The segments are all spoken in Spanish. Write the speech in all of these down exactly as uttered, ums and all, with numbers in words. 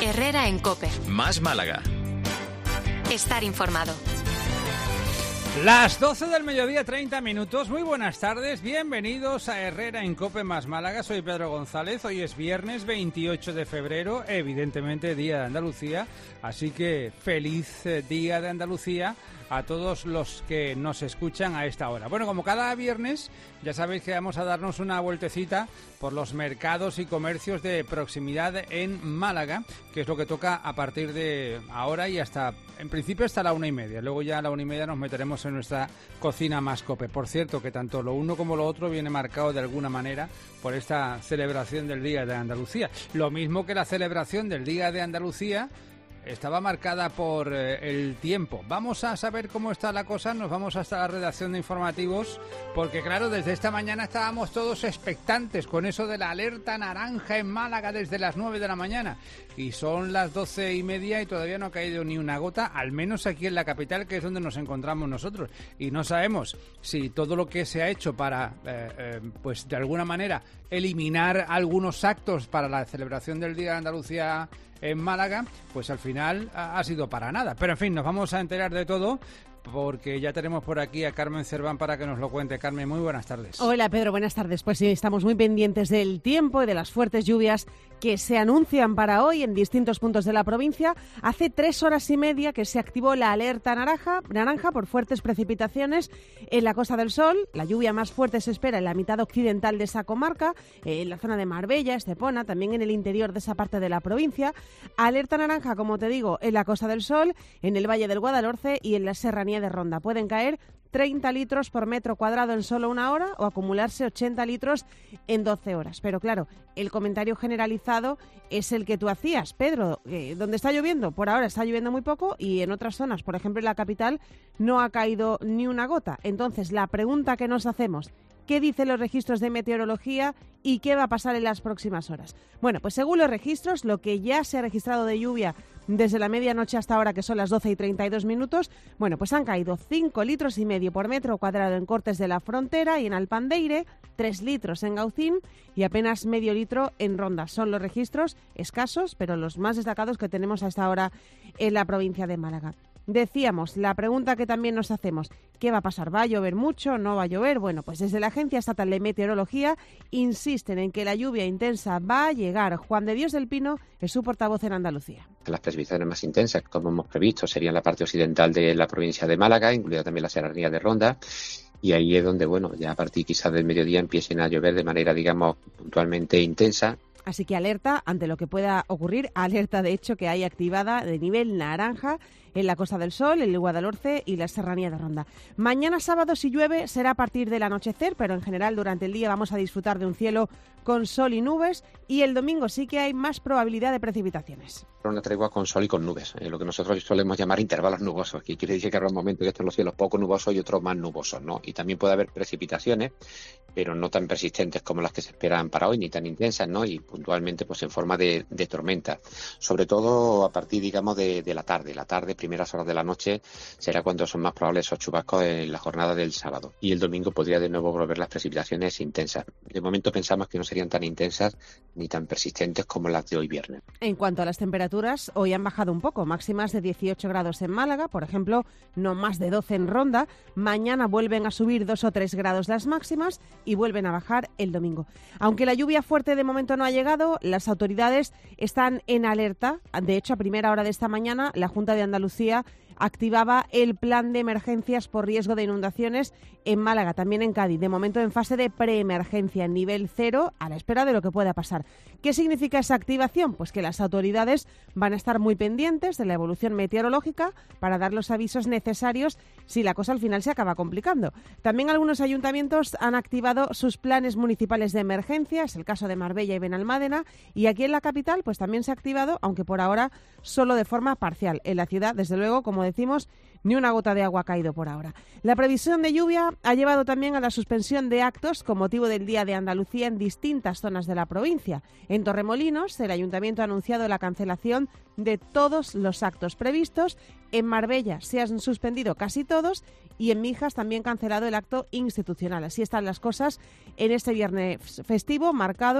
Herrera en COPE. Más Málaga. Estar informado. Las doce del mediodía, treinta minutos. Muy buenas tardes, bienvenidos a Herrera en COPE más Málaga. Soy Pedro González, hoy es viernes veintiocho de febrero, evidentemente Día de Andalucía, así que feliz Día de Andalucía a todos los que nos escuchan a esta hora. Bueno, como cada viernes, ya sabéis que vamos a darnos una vueltecita por los mercados y comercios de proximidad en Málaga, que es lo que toca a partir de ahora y hasta, en principio, hasta la una y media. Luego ya a la una y media nos meteremos en nuestra cocina más COPE. Por cierto, que tanto lo uno como lo otro viene marcado de alguna manera por esta celebración del Día de Andalucía. Lo mismo que la celebración del Día de Andalucía estaba marcada por eh, el tiempo. Vamos a saber cómo está la cosa, nos vamos hasta la redacción de informativos, porque claro, desde esta mañana estábamos todos expectantes con eso de la alerta naranja en Málaga desde las nueve de la mañana. Y son las doce y media y todavía no ha caído ni una gota, al menos aquí en la capital, que es donde nos encontramos nosotros. Y no sabemos si todo lo que se ha hecho para, eh, eh, pues de alguna manera, eliminar algunos actos para la celebración del Día de Andalucía en Málaga, pues al final ha sido para nada. Pero en fin, nos vamos a enterar de todo, porque ya tenemos por aquí a Carmen Cerván para que nos lo cuente. Carmen, muy buenas tardes. Hola Pedro, buenas tardes. Pues sí, estamos muy pendientes del tiempo y de las fuertes lluvias que se anuncian para hoy en distintos puntos de la provincia. Hace tres horas y media que se activó la alerta naranja, naranja por fuertes precipitaciones en la Costa del Sol. La lluvia más fuerte se espera en la mitad occidental de esa comarca, en la zona de Marbella, Estepona, también en el interior de esa parte de la provincia. Alerta naranja, como te digo, en la Costa del Sol, en el Valle del Guadalhorce y en la Serranía de Ronda. Pueden caer treinta litros por metro cuadrado en solo una hora o acumularse ochenta litros en doce horas. Pero claro, el comentario generalizado es el que tú hacías, Pedro. Eh, ¿Dónde está lloviendo? Por ahora está lloviendo muy poco y en otras zonas, por ejemplo en la capital, no ha caído ni una gota. Entonces, la pregunta que nos hacemos: ¿qué dicen los registros de meteorología y qué va a pasar en las próximas horas? Bueno, pues según los registros, lo que ya se ha registrado de lluvia desde la medianoche hasta ahora, que son las doce y treinta y dos minutos, bueno, pues han caído cinco litros y medio por metro cuadrado en Cortes de la Frontera y en Alpandeire, tres litros en Gaucín y apenas medio litro en Ronda. Son los registros escasos, pero los más destacados que tenemos hasta ahora en la provincia de Málaga. Decíamos, la pregunta que también nos hacemos: ¿qué va a pasar? ¿Va a llover mucho? ¿No va a llover? Bueno, pues desde la Agencia Estatal de Meteorología insisten en que la lluvia intensa va a llegar. Juan de Dios del Pino es su portavoz en Andalucía. Las precipitaciones más intensas, como hemos previsto, serían la parte occidental de la provincia de Málaga, incluida también la Serranía de Ronda. Y ahí es donde, bueno, ya a partir quizás del mediodía empiecen a llover de manera, digamos, puntualmente intensa. Así que alerta ante lo que pueda ocurrir, alerta de hecho que hay activada de nivel naranja en la Costa del Sol, en el Guadalhorce y la Serranía de Ronda. Mañana sábado, si llueve, será a partir del anochecer, pero en general durante el día vamos a disfrutar de un cielo con sol y nubes, y el domingo sí que hay más probabilidad de precipitaciones. Una tregua con sol y con nubes, eh, lo que nosotros solemos llamar intervalos nubosos, que quiere decir que habrá un momento que están los cielos poco nubosos y otros más nubosos, ¿no? Y también puede haber precipitaciones, pero no tan persistentes como las que se esperan para hoy, ni tan intensas, ¿no? Y puntualmente pues en forma de, de tormenta, sobre todo a partir, digamos, de, de la tarde. La tarde, primeras horas de la noche, será cuando son más probables esos chubascos en la jornada del sábado. Y el domingo podría de nuevo volver las precipitaciones intensas. De momento pensamos que no serían tan intensas ni tan persistentes como las de hoy viernes. En cuanto a las temperaturas, hoy han bajado un poco, máximas de dieciocho grados en Málaga, por ejemplo, no más de doce en Ronda. Mañana vuelven a subir dos o tres grados las máximas y vuelven a bajar el domingo. Aunque la lluvia fuerte de momento no ha llegado, las autoridades están en alerta. De hecho, a primera hora de esta mañana, la Junta de Andalucía activaba el plan de emergencias por riesgo de inundaciones en Málaga, también en Cádiz, de momento en fase de preemergencia, en nivel cero, a la espera de lo que pueda pasar. ¿Qué significa esa activación? Pues que las autoridades van a estar muy pendientes de la evolución meteorológica para dar los avisos necesarios si la cosa al final se acaba complicando. También algunos ayuntamientos han activado sus planes municipales de emergencia, es el caso de Marbella y Benalmádena, y aquí en la capital pues también se ha activado, aunque por ahora solo de forma parcial. En la ciudad, desde luego, como decimos, ni una gota de agua ha caído por ahora. La previsión de lluvia ha llevado también a la suspensión de actos con motivo del Día de Andalucía en distintas zonas de la provincia. En Torremolinos, el Ayuntamiento ha anunciado la cancelación de todos los actos previstos. En Marbella se han suspendido casi todos y en Mijas también cancelado el acto institucional. Así están las cosas en este viernes festivo marcado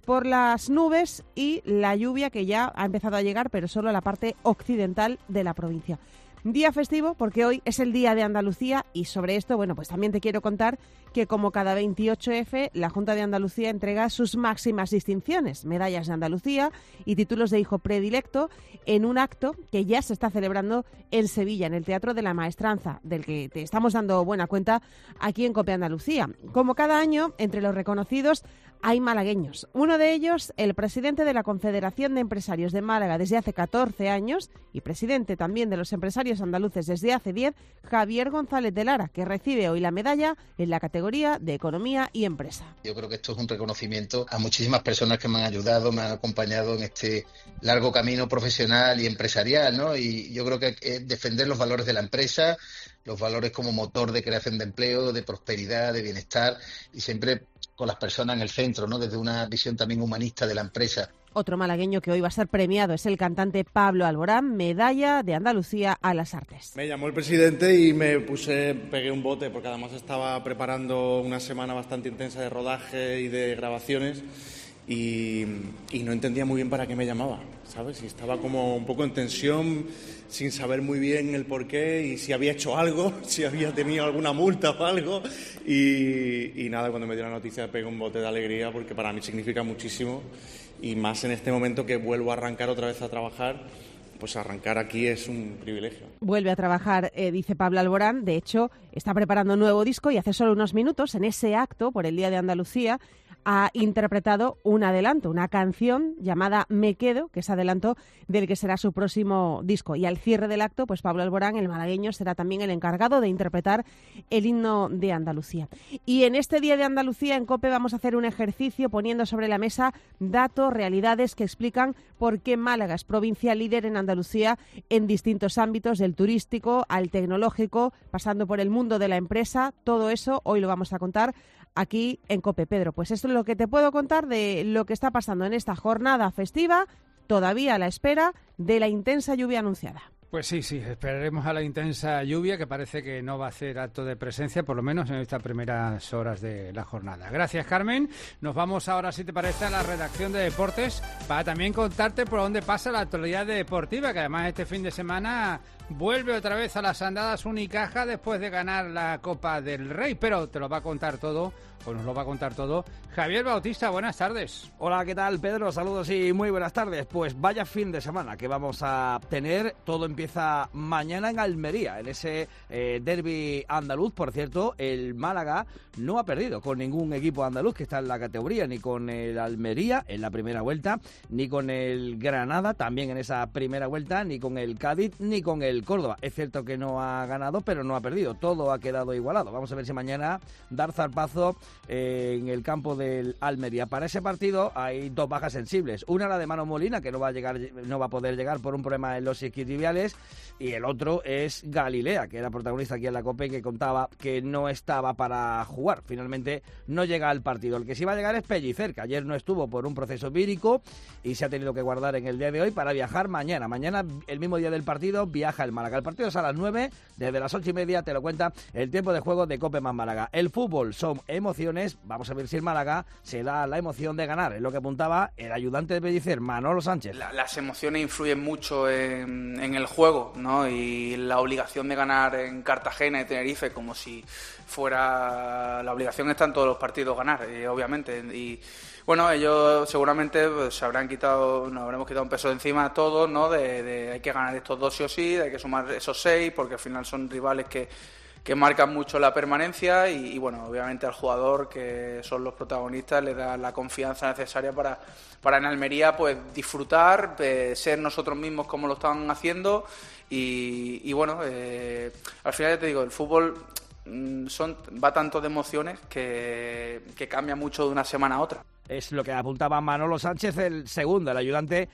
por las nubes y la lluvia que ya ha empezado a llegar, pero solo a la parte occidental de la provincia. Día festivo porque hoy es el Día de Andalucía y sobre esto, bueno, pues también te quiero contar que como cada veintiocho efe, la Junta de Andalucía entrega sus máximas distinciones, medallas de Andalucía y títulos de hijo predilecto en un acto que ya se está celebrando en Sevilla, en el Teatro de la Maestranza, del que te estamos dando buena cuenta aquí en COPE Andalucía. Como cada año, entre los reconocidos hay malagueños. Uno de ellos, el presidente de la Confederación de Empresarios de Málaga desde hace catorce años y presidente también de los empresarios andaluces desde hace diez, Javier González de Lara, que recibe hoy la medalla en la categoría de Economía y Empresa. Yo creo que esto es un reconocimiento a muchísimas personas que me han ayudado, me han acompañado en este largo camino profesional y empresarial, ¿no? Y yo creo que es defender los valores de la empresa, los valores como motor de creación de empleo, de prosperidad, de bienestar y siempre con las personas en el centro, ¿no? Desde una visión también humanista de la empresa. Otro malagueño que hoy va a ser premiado es el cantante Pablo Alborán, medalla de Andalucía a las artes. Me llamó el presidente y me puse, pegué un bote porque además estaba preparando una semana bastante intensa de rodaje y de grabaciones y, y no entendía muy bien para qué me llamaba, ¿sabes? Y estaba como un poco en tensión, sin saber muy bien el porqué y si había hecho algo, si había tenido alguna multa o algo. Y, y nada, cuando me dio la noticia pegué un bote de alegría porque para mí significa muchísimo y más en este momento que vuelvo a arrancar otra vez a trabajar. Pues arrancar aquí es un privilegio. Vuelve a trabajar, eh, dice Pablo Alborán. De hecho, está preparando un nuevo disco y hace solo unos minutos, en ese acto por el Día de Andalucía, ha interpretado un adelanto, una canción llamada Me Quedo, que es adelanto del que será su próximo disco. Y al cierre del acto, pues Pablo Alborán, el malagueño, será también el encargado de interpretar el himno de Andalucía. Y en este Día de Andalucía, en COPE, vamos a hacer un ejercicio poniendo sobre la mesa datos, realidades que explican por qué Málaga es provincia líder en Andalucía en distintos ámbitos, del turístico al tecnológico, pasando por el mundo de la empresa. Todo eso hoy lo vamos a contar aquí en COPE. Pedro, pues esto es lo que te puedo contar de lo que está pasando en esta jornada festiva, todavía a la espera de la intensa lluvia anunciada. Pues sí, sí, esperaremos a la intensa lluvia, que parece que no va a hacer acto de presencia, por lo menos en estas primeras horas de la jornada. Gracias, Carmen. Nos vamos ahora, si te parece, a la redacción de deportes, para también contarte por dónde pasa la actualidad deportiva, que además este fin de semana vuelve otra vez a las andadas Unicaja después de ganar la Copa del Rey, pero te lo va a contar todo, o nos lo va a contar todo, Javier Bautista. Buenas tardes. Hola, ¿qué tal, Pedro? Saludos y muy buenas tardes. Pues vaya fin de semana que vamos a tener. Todo empieza mañana en Almería, en ese eh, derbi andaluz. Por cierto, el Málaga no ha perdido con ningún equipo andaluz que está en la categoría, ni con el Almería en la primera vuelta, ni con el Granada también en esa primera vuelta, ni con el Cádiz, ni con el Córdoba. Es cierto que no ha ganado, pero no ha perdido. Todo ha quedado igualado. Vamos a ver si mañana dar zarpazo eh, en el campo del Almería. Para ese partido hay dos bajas sensibles. Una, la de Manu Molina, que no va a llegar, no va a poder llegar por un problema en los isquiotibiales, y el otro es Galilea, que era protagonista aquí en la COPE, que contaba que no estaba para jugar. Finalmente no llega al partido. El que sí va a llegar es Pellicer, que ayer no estuvo por un proceso vírico y se ha tenido que guardar en el día de hoy para viajar mañana. Mañana, el mismo día del partido, viaja el Málaga. El partido es a las nueve, desde las ocho y media te lo cuenta el tiempo de juego de COPE más Málaga. El fútbol son emociones. Vamos a ver si el Málaga se da la emoción de ganar. Es lo que apuntaba el ayudante de Pellicer, Manolo Sánchez. La, las emociones influyen mucho en, en el juego, ¿no? Y la obligación de ganar en Cartagena y Tenerife, como si fuera... La obligación está en todos los partidos ganar, eh, obviamente. Y bueno, ellos seguramente pues, se habrán quitado, nos habremos quitado un peso de encima a todos, ¿no? De, de hay que ganar estos dos sí o sí, hay que sumar esos seis, porque al final son rivales que que marcan mucho la permanencia y, y bueno, obviamente al jugador, que son los protagonistas, le da la confianza necesaria para, para en Almería pues disfrutar, eh, ser nosotros mismos como lo están haciendo y, y bueno, eh, al final ya te digo, el fútbol mm, son va tanto de emociones que, que cambia mucho de una semana a otra. Es lo que apuntaba Manolo Sánchez, el segundo, el ayudante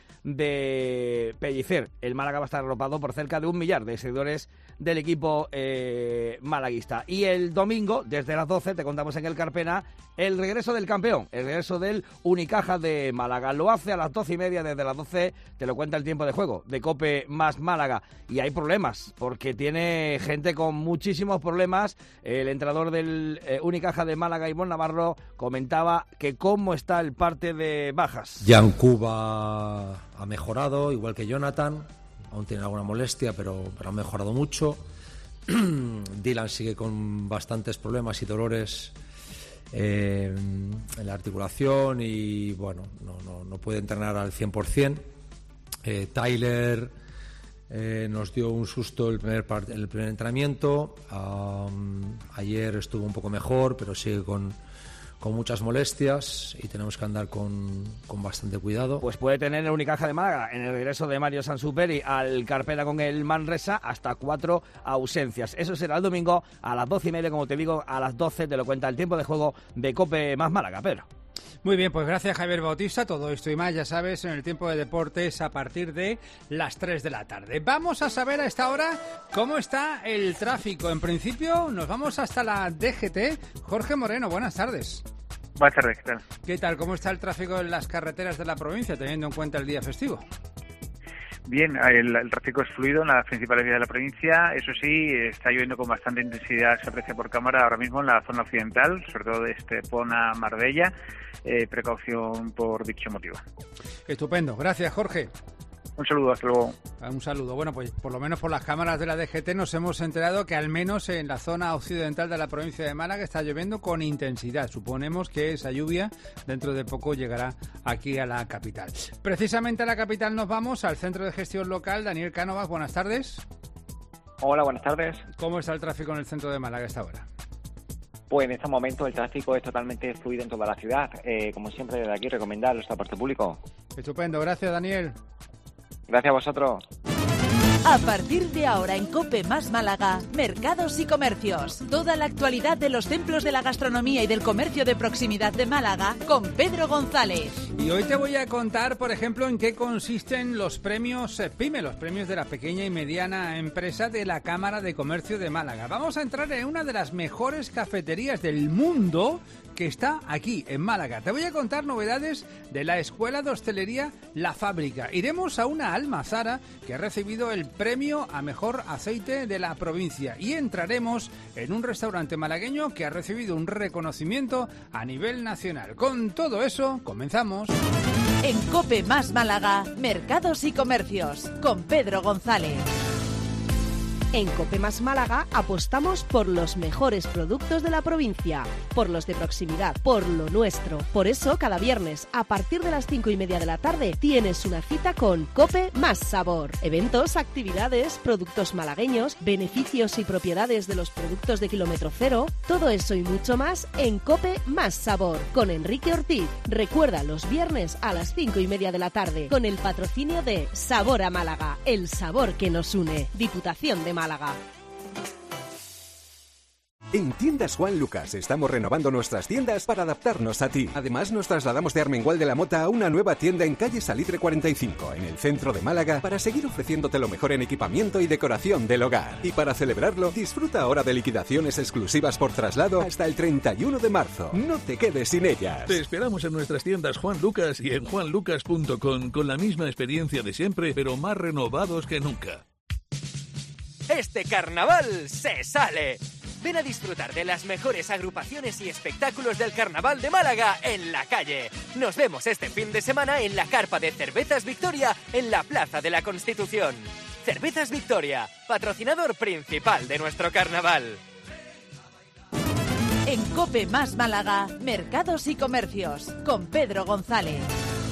de Pellicer. El Málaga va a estar arropado por cerca de un millar de seguidores del equipo eh, malaguista. Y el domingo, desde las doce, te contamos en el Carpena, el regreso del campeón, el regreso del Unicaja de Málaga. Lo hace a las doce y media, desde las doce, te lo cuenta el tiempo de juego de COPE más Málaga. Y hay problemas, porque tiene gente con muchísimos problemas. El entrenador del eh, Unicaja de Málaga, Ivón Navarro, comentaba que cómo está el parte de bajas? Jan Cuba ha mejorado, igual que Jonathan, aún tiene alguna molestia, pero, pero ha mejorado mucho. Dylan sigue con bastantes problemas y dolores eh, en la articulación y bueno, no, no, no puede entrenar al cien por ciento. Eh, Tyler eh, nos dio un susto el primer, part- el primer entrenamiento. Um, ayer estuvo un poco mejor, pero sigue con, con muchas molestias y tenemos que andar con, con bastante cuidado. Pues puede tener el Unicaja de Málaga en el regreso de Mario Sansuperi al Carpena con el Manresa hasta cuatro ausencias. Eso será el domingo a las doce y media, como te digo, a las doce te lo cuenta el tiempo de juego de COPE más Málaga, Pedro. Muy bien, pues gracias Javier Bautista. Todo esto y más, ya sabes, en el tiempo de deportes a partir de las tres de la tarde. Vamos a saber a esta hora cómo está el tráfico. En principio nos vamos hasta la D G T. Jorge Moreno, buenas tardes. Buenas tardes, ¿qué tal? ¿Qué tal? ¿Cómo está el tráfico en las carreteras de la provincia, teniendo en cuenta el día festivo? Bien, el, el tráfico es fluido en las principales vías de la provincia. Eso sí, está lloviendo con bastante intensidad, se aprecia por cámara ahora mismo en la zona occidental, sobre todo de Estepona, Marbella. Eh, precaución por dicho motivo. Estupendo, gracias Jorge. Un saludo, hasta luego. Un saludo. Bueno, pues por lo menos por las cámaras de la D G T nos hemos enterado que al menos en la zona occidental de la provincia de Málaga está lloviendo con intensidad. Suponemos que esa lluvia dentro de poco llegará aquí a la capital. Precisamente a la capital nos vamos, al Centro de Gestión Local. Daniel Cánovas, buenas tardes. Hola, buenas tardes. ¿Cómo está el tráfico en el centro de Málaga a esta hora? Pues en estos momentos el tráfico es totalmente fluido en toda la ciudad. Eh, como siempre, desde aquí recomendar el transporte público. Estupendo, gracias Daniel. Gracias a vosotros. A partir de ahora en COPE más Málaga, mercados y comercios. Toda la actualidad de los templos de la gastronomía y del comercio de proximidad de Málaga con Pedro González. Y hoy te voy a contar, por ejemplo, en qué consisten los premios PYME, los premios de la pequeña y mediana empresa de la Cámara de Comercio de Málaga. Vamos a entrar en una de las mejores cafeterías del mundo que está aquí, en Málaga. Te voy a contar novedades de la Escuela de Hostelería La Fábrica. Iremos a una almazara que ha recibido el premio a mejor aceite de la provincia y entraremos en un restaurante malagueño que ha recibido un reconocimiento a nivel nacional. Con todo eso, comenzamos. En COPE más Málaga, mercados y comercios, con Pedro González. En COPE más Málaga apostamos por los mejores productos de la provincia, por los de proximidad, por lo nuestro. Por eso, cada viernes, a partir de las cinco y media de la tarde, tienes una cita con COPE más Sabor. Eventos, actividades, productos malagueños, beneficios y propiedades de los productos de kilómetro cero, todo eso y mucho más en COPE más Sabor, con Enrique Ortiz. Recuerda, los viernes a las cinco y media de la tarde, con el patrocinio de Sabor a Málaga, el sabor que nos une. Diputación de Málaga. Málaga. En Tiendas Juan Lucas estamos renovando nuestras tiendas para adaptarnos a ti. Además, nos trasladamos de Armengual de la Mota a una nueva tienda en calle Salitre cuarenta y cinco, en el centro de Málaga, para seguir ofreciéndote lo mejor en equipamiento y decoración del hogar. Y para celebrarlo, disfruta ahora de liquidaciones exclusivas por traslado hasta el treinta y uno de marzo. No te quedes sin ellas. Te esperamos en nuestras tiendas Juan Lucas y en juan lucas punto com con la misma experiencia de siempre, pero más renovados que nunca. Este carnaval se sale. Ven a disfrutar de las mejores agrupaciones y espectáculos del Carnaval de Málaga en la calle. Nos vemos este fin de semana en la carpa de Cervezas Victoria en la Plaza de la Constitución. Cervezas Victoria, patrocinador principal de nuestro carnaval. En COPE más Málaga, mercados y comercios, con Pedro González.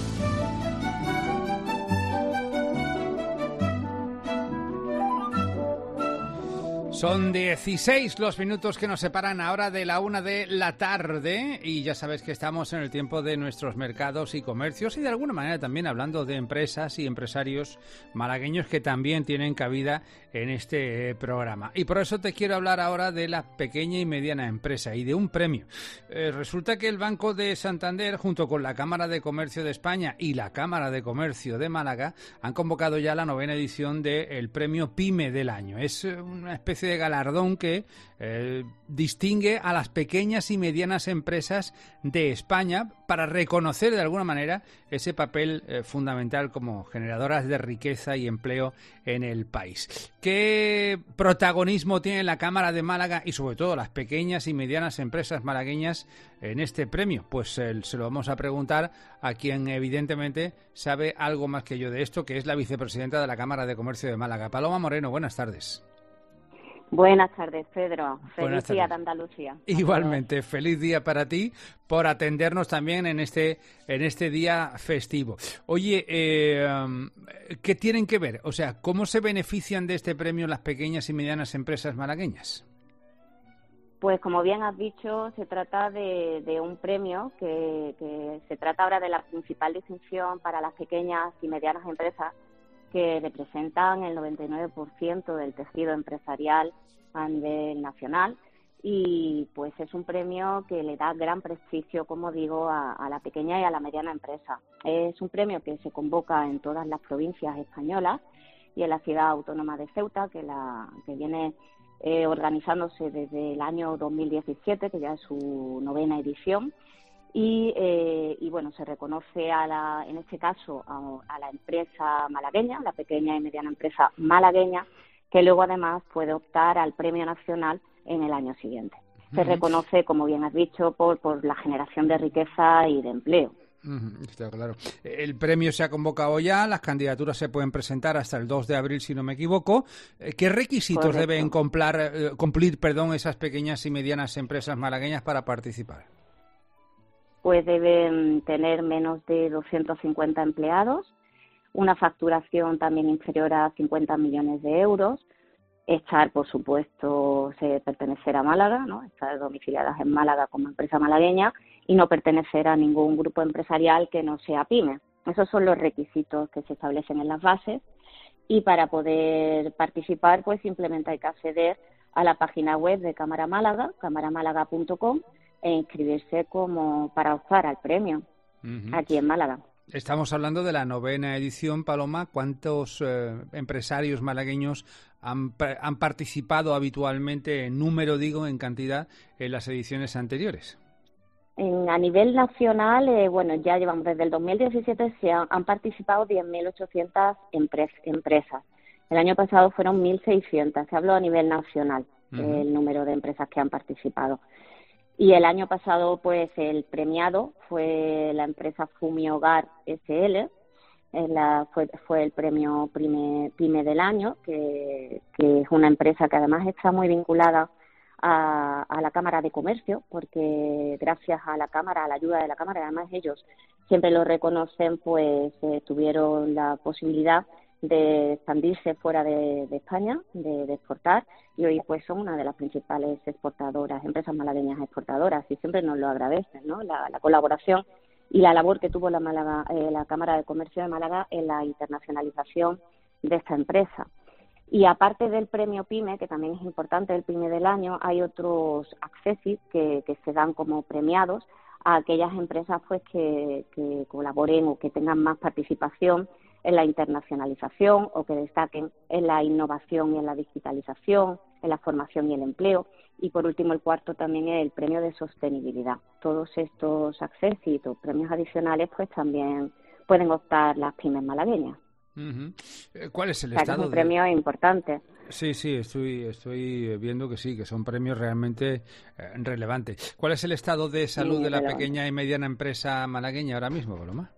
Son dieciséis los minutos que nos separan ahora de la una de la tarde y ya sabes que estamos en el tiempo de nuestros mercados y comercios y de alguna manera también hablando de empresas y empresarios malagueños que también tienen cabida en este programa. Y por eso te quiero hablar ahora de la pequeña y mediana empresa y de un premio. Eh, resulta que el Banco de Santander, junto con la Cámara de Comercio de España y la Cámara de Comercio de Málaga, han convocado ya la novena edición del premio PYME del año. Es una especie especie de galardón que eh, distingue a las pequeñas y medianas empresas de España para reconocer de alguna manera ese papel eh, fundamental como generadoras de riqueza y empleo en el país. ¿Qué protagonismo tiene la Cámara de Málaga y sobre todo las pequeñas y medianas empresas malagueñas en este premio? Pues eh, se lo vamos a preguntar a quien evidentemente sabe algo más que yo de esto, que es la vicepresidenta de la Cámara de Comercio de Málaga. Paloma Moreno, buenas tardes. Buenas tardes, Pedro. Feliz Buenas tardes. día de Andalucía. Igualmente, feliz día para ti por atendernos también en este en este día festivo. Oye, eh, ¿qué tienen que ver? O sea, ¿cómo se benefician de este premio las pequeñas y medianas empresas malagueñas? Pues como bien has dicho, se trata de, de un premio que, que se trata ahora de la principal distinción para las pequeñas y medianas empresas que representan el noventa y nueve por ciento del tejido empresarial a nivel nacional, y pues es un premio que le da gran prestigio, como digo, a, a la pequeña y a la mediana empresa. Es un premio que se convoca en todas las provincias españolas y en la ciudad autónoma de Ceuta, que, la, que viene eh, organizándose desde el año dos mil diecisiete, que ya es su novena edición. Y, eh, y bueno, se reconoce a la, en este caso a, a la empresa malagueña, la pequeña y mediana empresa malagueña, que luego además puede optar al premio nacional en el año siguiente. Se uh-huh. reconoce, como bien has dicho, por, por la generación de riqueza y de empleo. Uh-huh, está claro. El premio se ha convocado ya, las candidaturas se pueden presentar hasta el dos de abril, si no me equivoco. ¿Qué requisitos Correcto. deben cumplir, cumplir perdón, esas pequeñas y medianas empresas malagueñas para participar? Pues deben tener menos de doscientos cincuenta empleados, una facturación también inferior a cincuenta millones de euros, estar, por supuesto, pertenecer a Málaga, ¿no? Estar domiciliadas en Málaga como empresa malagueña y no pertenecer a ningún grupo empresarial que no sea pyme. Esos son los requisitos que se establecen en las bases, y para poder participar, pues simplemente hay que acceder a la página web de Cámara Málaga, cámara málaga punto com, e inscribirse como para optar al premio uh-huh. aquí en Málaga. Estamos hablando de la novena edición, Paloma. ¿Cuántos eh, empresarios malagueños han, han participado habitualmente, en número digo, en cantidad, en las ediciones anteriores? En, a nivel nacional, eh, bueno, ya llevamos desde el dos mil diecisiete, se han, han participado diez mil ochocientas empre, empresas. El año pasado fueron mil seiscientas, se habló a nivel nacional, uh-huh. eh, el número de empresas que han participado. Y el año pasado, pues, el premiado fue la empresa Fumiogar S L, la, fue, fue el premio Pyme, Pyme del año, que, que es una empresa que además está muy vinculada a, a la Cámara de Comercio, porque gracias a la Cámara, a la ayuda de la Cámara, además ellos siempre lo reconocen, pues eh, tuvieron la posibilidad de expandirse fuera de, de España, de, de exportar, y hoy pues son una de las principales exportadoras, empresas malagueñas exportadoras, y siempre nos lo agradecen, ¿no? La, la colaboración y la labor que tuvo la, Málaga, eh, la Cámara de Comercio de Málaga en la internacionalización de esta empresa. Y aparte del premio PYME, que también es importante, el PYME del año, hay otros accesis que, que se dan como premiados a aquellas empresas pues que, que colaboren o que tengan más participación en la internacionalización o que destaquen en la innovación y en la digitalización, en la formación y el empleo. Y por último, el cuarto también es el premio de sostenibilidad. Todos estos accesos, premios adicionales, pues también pueden optar las pymes malagueñas. Uh-huh. ¿Cuál es el o sea, estado? Es un premio de... importante. Sí, sí, estoy, estoy viendo que sí, que son premios realmente eh, relevantes. ¿Cuál es el estado de salud sí, de la relevante. pequeña y mediana empresa malagueña ahora mismo, Paloma?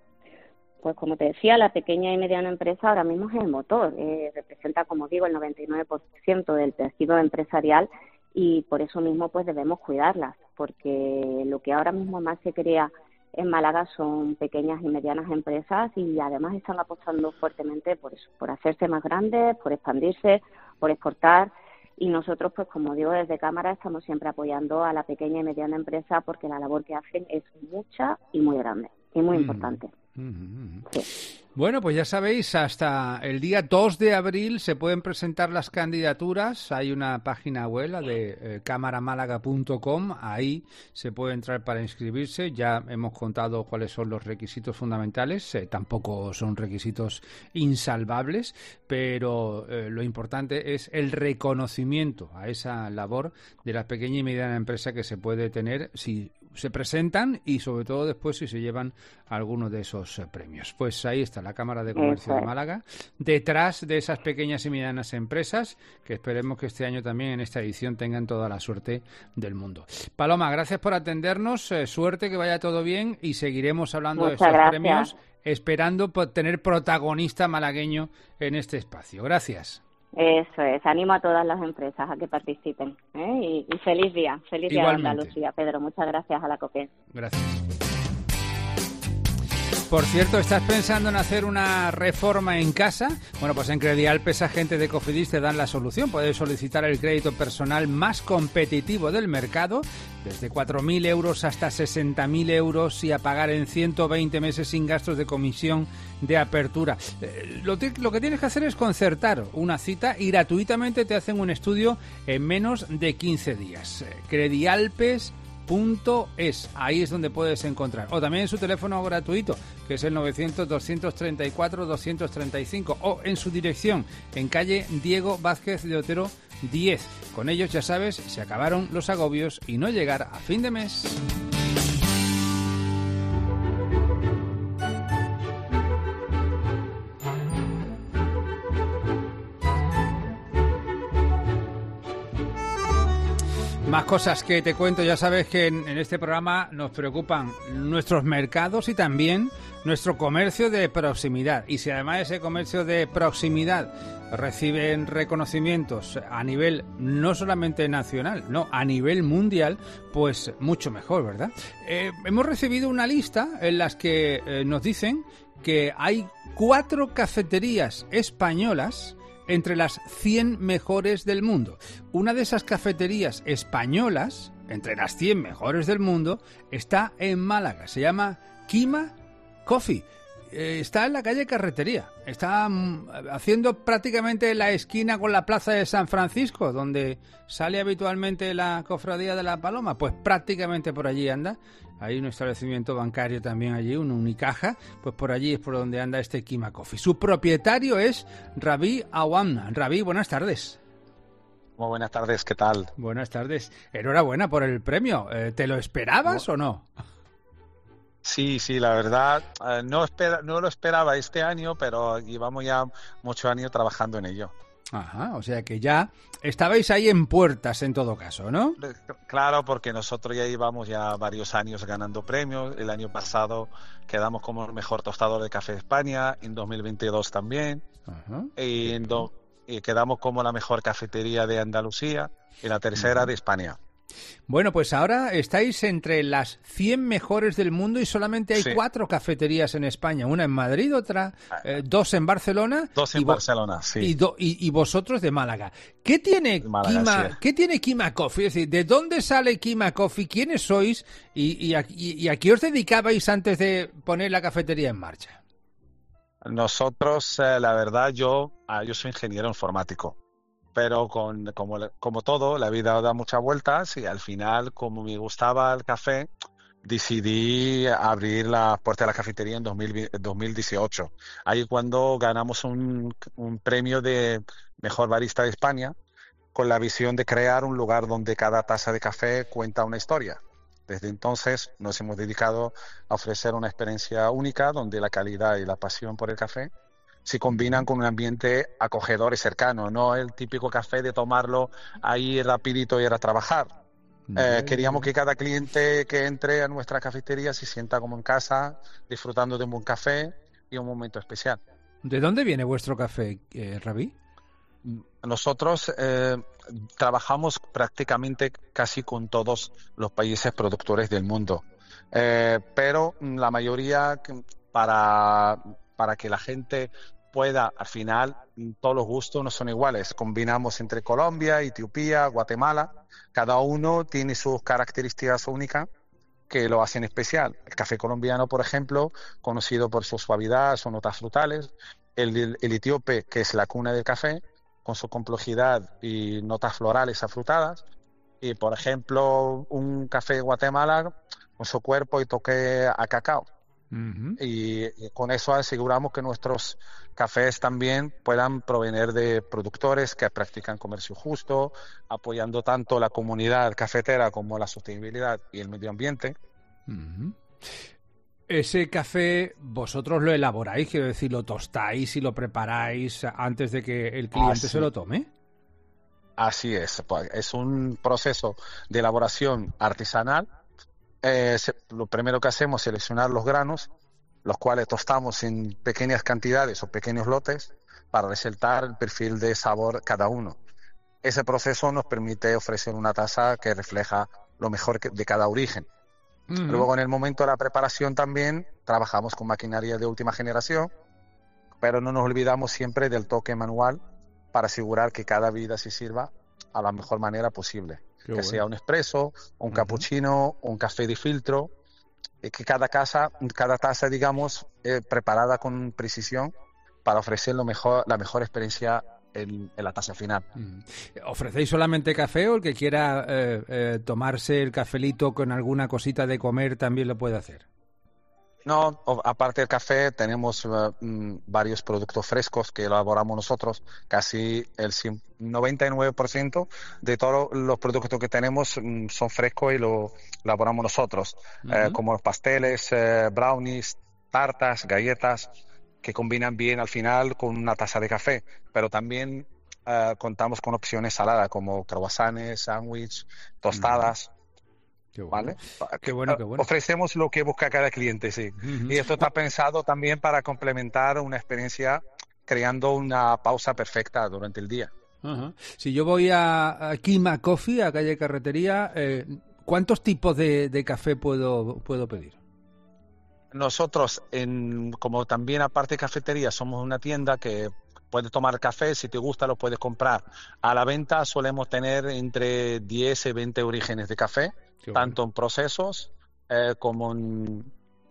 Pues como te decía, la pequeña y mediana empresa ahora mismo es el motor, eh, representa, como digo, el noventa y nueve por ciento del tejido empresarial, y por eso mismo pues debemos cuidarlas, porque lo que ahora mismo más se crea en Málaga son pequeñas y medianas empresas, y además están apostando fuertemente por eso, por hacerse más grandes, por expandirse, por exportar, y nosotros pues como digo desde Cámara estamos siempre apoyando a la pequeña y mediana empresa porque la labor que hacen es mucha y muy grande y muy mm. importante. Uh-huh. Bueno, pues ya sabéis, hasta el día dos de abril se pueden presentar las candidaturas. Hay una página web, la de eh, cámara málaga punto com, ahí se puede entrar para inscribirse. Ya hemos contado cuáles son los requisitos fundamentales, eh, tampoco son requisitos insalvables, pero eh, lo importante es el reconocimiento a esa labor de la pequeña y mediana empresa que se puede tener si se presentan y sobre todo después si se llevan alguno de esos eh, premios. Pues ahí está la Cámara de Comercio de Málaga, detrás de esas pequeñas y medianas empresas que esperemos que este año también en esta edición tengan toda la suerte del mundo. Paloma, gracias por atendernos, eh, suerte, que vaya todo bien y seguiremos hablando Muchas de estos gracias. premios, esperando por tener protagonista malagueño en este espacio. Gracias. Eso es, animo a todas las empresas a que participen. ¿eh? Y, y feliz día, feliz día de Andalucía, Pedro. Muchas gracias a la COPE. Gracias. Por cierto, ¿estás pensando en hacer una reforma en casa? Bueno, pues en Credialpes, agente de Cofidis, te dan la solución. Puedes solicitar el crédito personal más competitivo del mercado, desde cuatro mil euros hasta sesenta mil euros y a pagar en ciento veinte meses sin gastos de comisión de apertura. Eh, lo, te, lo que tienes que hacer es concertar una cita y gratuitamente te hacen un estudio en menos de quince días. Eh, Credialpes punto es, ahí es donde puedes encontrar, o también en su teléfono gratuito, que es el novecientos, doscientos treinta y cuatro, doscientos treinta y cinco, o en su dirección, en calle Diego Vázquez de Otero diez. Con ellos, ya sabes, se acabaron los agobios y no llegar a fin de mes. Más cosas que te cuento. Ya sabes que en, en este programa nos preocupan nuestros mercados y también nuestro comercio de proximidad. Y si además ese comercio de proximidad reciben reconocimientos a nivel no solamente nacional, no, a nivel mundial, pues mucho mejor, ¿verdad? Eh, hemos recibido una lista en las que eh, nos dicen que hay cuatro cafeterías españolas entre las cien mejores del mundo. Una de esas cafeterías españolas, entre las cien mejores del mundo, está en Málaga. Se llama Quima Coffee. Eh, está en la calle Carretería. Está mm, haciendo prácticamente la esquina con la plaza de San Francisco, donde sale habitualmente la Cofradía de la Paloma. Pues prácticamente por allí anda. Hay un establecimiento bancario también allí, un Unicaja, pues por allí es por donde anda este Quima Coffee. Su propietario es Ravi Awam. Ravi, buenas tardes. Muy buenas tardes, ¿qué tal? Buenas tardes. Enhorabuena por el premio. Eh, ¿Te lo esperabas no. o no? Sí, sí, la verdad, eh, no, espera, no lo esperaba este año, pero llevamos ya muchos años trabajando en ello. Ajá, o sea que ya estabais ahí en puertas en todo caso, ¿no? Claro, porque nosotros ya llevamos ya varios años ganando premios. El año pasado quedamos como el mejor tostador de café de España, en dos mil veintidós también. Ajá. Y, en do, y quedamos como la mejor cafetería de Andalucía y la tercera uh-huh. de España. Bueno, pues ahora estáis entre las cien mejores del mundo y solamente hay sí. cuatro cafeterías en España. Una en Madrid, otra, eh, dos en Barcelona. Dos en Barcelona, sí. Y, do, y, y vosotros de Málaga. ¿Qué tiene, Málaga, Quima, sí. ¿Qué tiene Quima Coffee? Es decir, ¿de dónde sale Quima Coffee? ¿Quiénes sois? Y, y, a, y, ¿Y a qué os dedicabais antes de poner la cafetería en marcha? Nosotros, eh, la verdad, yo, ah, yo soy ingeniero informático. Pero con, como, como todo, la vida da muchas vueltas y al final, como me gustaba el café, decidí abrir la puerta de la cafetería en dos mil dieciocho. Ahí cuando ganamos un, un premio de mejor barista de España, con la visión de crear un lugar donde cada taza de café cuenta una historia. Desde entonces nos hemos dedicado a ofrecer una experiencia única donde la calidad y la pasión por el café se combinan con un ambiente acogedor y cercano, no el típico café de tomarlo ahí rapidito y ir a trabajar. Eh, queríamos que cada cliente que entre a nuestra cafetería se sienta como en casa, disfrutando de un buen café y un momento especial. ¿De dónde viene vuestro café, eh, Ravi? Nosotros eh, trabajamos prácticamente casi con todos los países productores del mundo, eh, pero la mayoría para, para que la gente pueda, al final, todos los gustos no son iguales. Combinamos entre Colombia, Etiopía, Guatemala. Cada uno tiene sus características únicas que lo hacen especial. El café colombiano, por ejemplo, conocido por su suavidad, sus notas frutales. El, el, el etíope, que es la cuna del café, con su complejidad y notas florales afrutadas. Y, por ejemplo, un café de Guatemala con su cuerpo y toque a cacao. Uh-huh. y, y con eso aseguramos que nuestros cafés también puedan provenir de productores que practican comercio justo, apoyando tanto la comunidad cafetera como la sostenibilidad y el medio ambiente. Uh-huh. Ese café vosotros lo elaboráis, quiero decir, lo tostáis y lo preparáis antes de que el cliente Así. se lo tome. Así es, es un proceso de elaboración artesanal. Eh, se, lo primero que hacemos es seleccionar los granos, los cuales tostamos en pequeñas cantidades o pequeños lotes para resaltar el perfil de sabor cada uno. Ese proceso nos permite ofrecer una taza que refleja lo mejor de cada origen. Uh-huh. Luego, en el momento de la preparación también trabajamos con maquinaria de última generación, pero no nos olvidamos siempre del toque manual para asegurar que cada bebida se sirva a la mejor manera posible. Qué que bueno. Sea un espresso, un uh-huh. cappuccino, un café de filtro, y que cada casa, cada taza, digamos, eh, preparada con precisión para ofrecer lo mejor, la mejor experiencia en, en la taza final. Uh-huh. ¿Ofrecéis solamente café o el que quiera eh, eh, tomarse el cafelito con alguna cosita de comer también lo puede hacer? No, aparte del café tenemos uh, m, varios productos frescos que elaboramos nosotros. Casi el noventa y nueve por ciento de todos los productos que tenemos m, son frescos y lo elaboramos nosotros, uh-huh. eh, como los pasteles, eh, brownies, tartas, galletas, que combinan bien al final con una taza de café. Pero también uh, contamos con opciones saladas como croissants, sándwich, tostadas. Uh-huh. Qué bueno. ¿Vale? Qué bueno, qué bueno. Ofrecemos lo que busca cada cliente, sí. Uh-huh. Y esto está pensado también para complementar una experiencia creando una pausa perfecta durante el día. Uh-huh. Si yo voy a, a Kima Coffee, a calle Carretería, eh, ¿cuántos tipos de, de café puedo, puedo pedir? Nosotros, en, como también aparte de cafetería, somos una tienda que puedes tomar café, si te gusta lo puedes comprar. A la venta solemos tener entre diez y veinte orígenes de café, tanto en procesos eh, como en,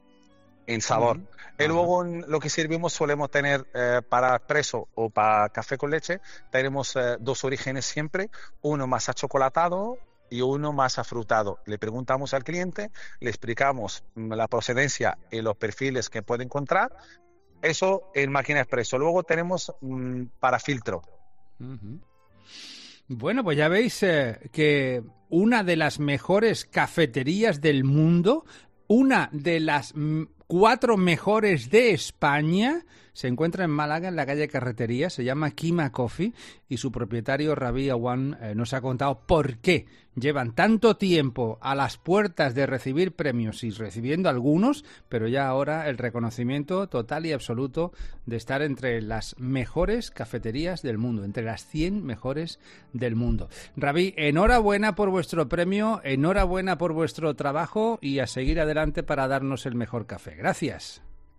en sabor. Uh-huh. Y luego en lo que servimos solemos tener eh, para expreso o para café con leche, tenemos eh, dos orígenes siempre, uno más achocolatado y uno más afrutado. Le preguntamos al cliente, le explicamos la procedencia y los perfiles que puede encontrar. Eso en máquina expreso. Luego tenemos mm, para filtro. Uh-huh. Bueno, pues ya veis eh, que una de las mejores cafeterías del mundo, una de las m- cuatro mejores de España, se encuentra en Málaga, en la calle Carretería, se llama Kima Coffee y su propietario Rabi Awan eh, nos ha contado por qué llevan tanto tiempo a las puertas de recibir premios y recibiendo algunos, pero ya ahora el reconocimiento total y absoluto de estar entre las mejores cafeterías del mundo, entre las cien mejores del mundo. Rabi, enhorabuena por vuestro premio, enhorabuena por vuestro trabajo y a seguir adelante para darnos el mejor café. Gracias.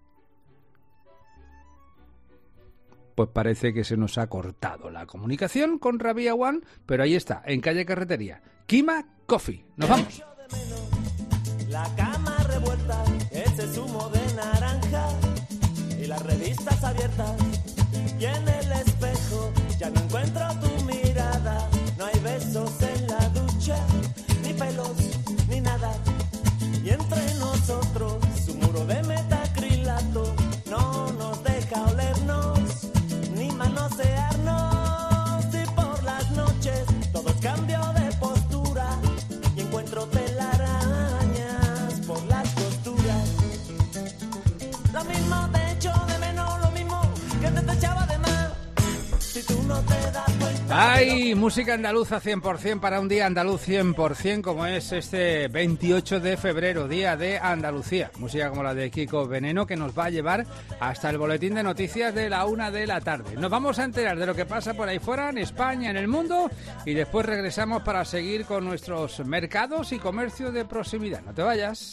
Pues parece que se nos ha cortado la comunicación con Rabi Awan, pero ahí está, en calle Carretería. Kima Coffee. Nos vamos. La cama revuelta, ese zumo de naranja y las revistas abiertas. Y en el espejo ya no encuentro tu mirada. No hay besos en la ducha, ni pelos, ni nada. Y entre nosotros, su muro de metacrilato no nos deja olernos ni manosearnos. Y por las noches todo es cambio de postura y encuentro telarañas por las costuras. Lo mismo te echo de menos, lo mismo que te, te echaba de más. Si tú no te das cuenta. ¡Ay! Música andaluza cien por ciento para un día andaluz cien por ciento como es este veintiocho de febrero, Día de Andalucía. Música como la de Kiko Veneno que nos va a llevar hasta el boletín de noticias de la una de la tarde. Nos vamos a enterar de lo que pasa por ahí fuera, en España, en el mundo, y después regresamos para seguir con nuestros mercados y comercio de proximidad. No te vayas.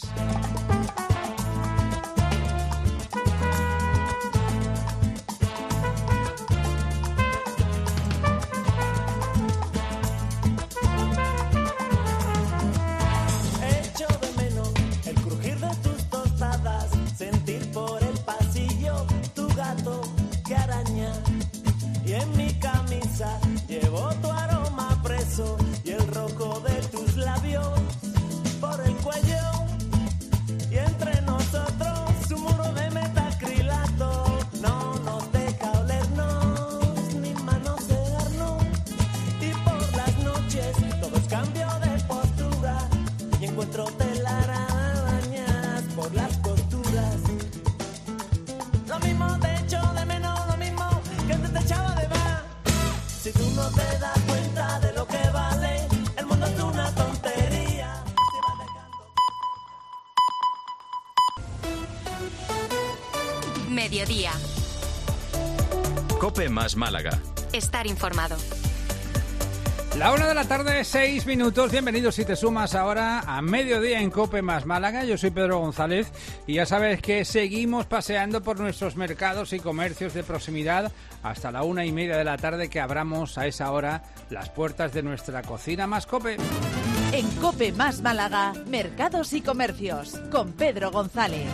no te das cuenta de lo que vale. El mundo es una tontería. Mediodía. COPE más Málaga. Estar informado. La una de la tarde, seis minutos. Bienvenidos si te sumas ahora a Mediodía en COPE más Málaga. Yo soy Pedro González y ya sabes que seguimos paseando por nuestros mercados y comercios de proximidad hasta la una y media de la tarde, que abramos a esa hora las puertas de nuestra cocina más COPE. En COPE más Málaga, mercados y comercios, con Pedro González.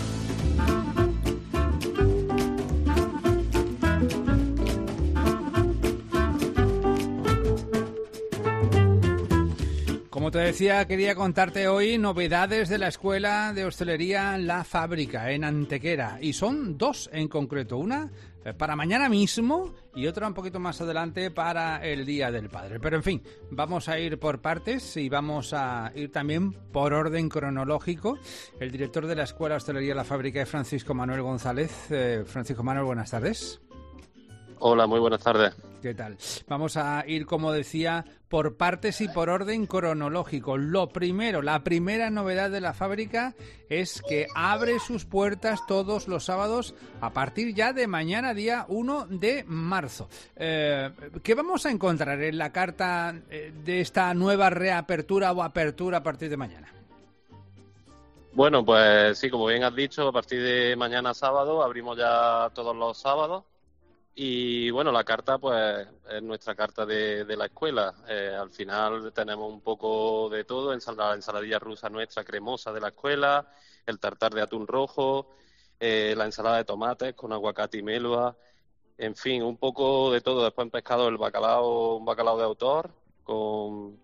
Como te decía, quería contarte hoy novedades de la Escuela de Hostelería La Fábrica en Antequera. Y son dos en concreto. Una para mañana mismo y otra un poquito más adelante para el Día del Padre. Pero en fin, vamos a ir por partes y vamos a ir también por orden cronológico. El director de la Escuela de Hostelería La Fábrica es Francisco Manuel González. Eh, Francisco Manuel, buenas tardes. Hola, muy buenas tardes. ¿Qué tal? Vamos a ir, como decía, por partes y por orden cronológico. Lo primero, la primera novedad de la fábrica es que abre sus puertas todos los sábados a partir ya de mañana, día uno de marzo. Eh, ¿Qué vamos a encontrar en la carta de esta nueva reapertura o apertura a partir de mañana? Bueno, pues sí, como bien has dicho, a partir de mañana sábado abrimos ya todos los sábados. Y bueno, la carta pues es nuestra carta de, de la escuela. Eh, al final tenemos un poco de todo, ensal- la ensaladilla rusa nuestra cremosa de la escuela, el tartar de atún rojo, eh, la ensalada de tomates con aguacate y melva, en fin, un poco de todo. Después en pescado el bacalao, un bacalao de autor con,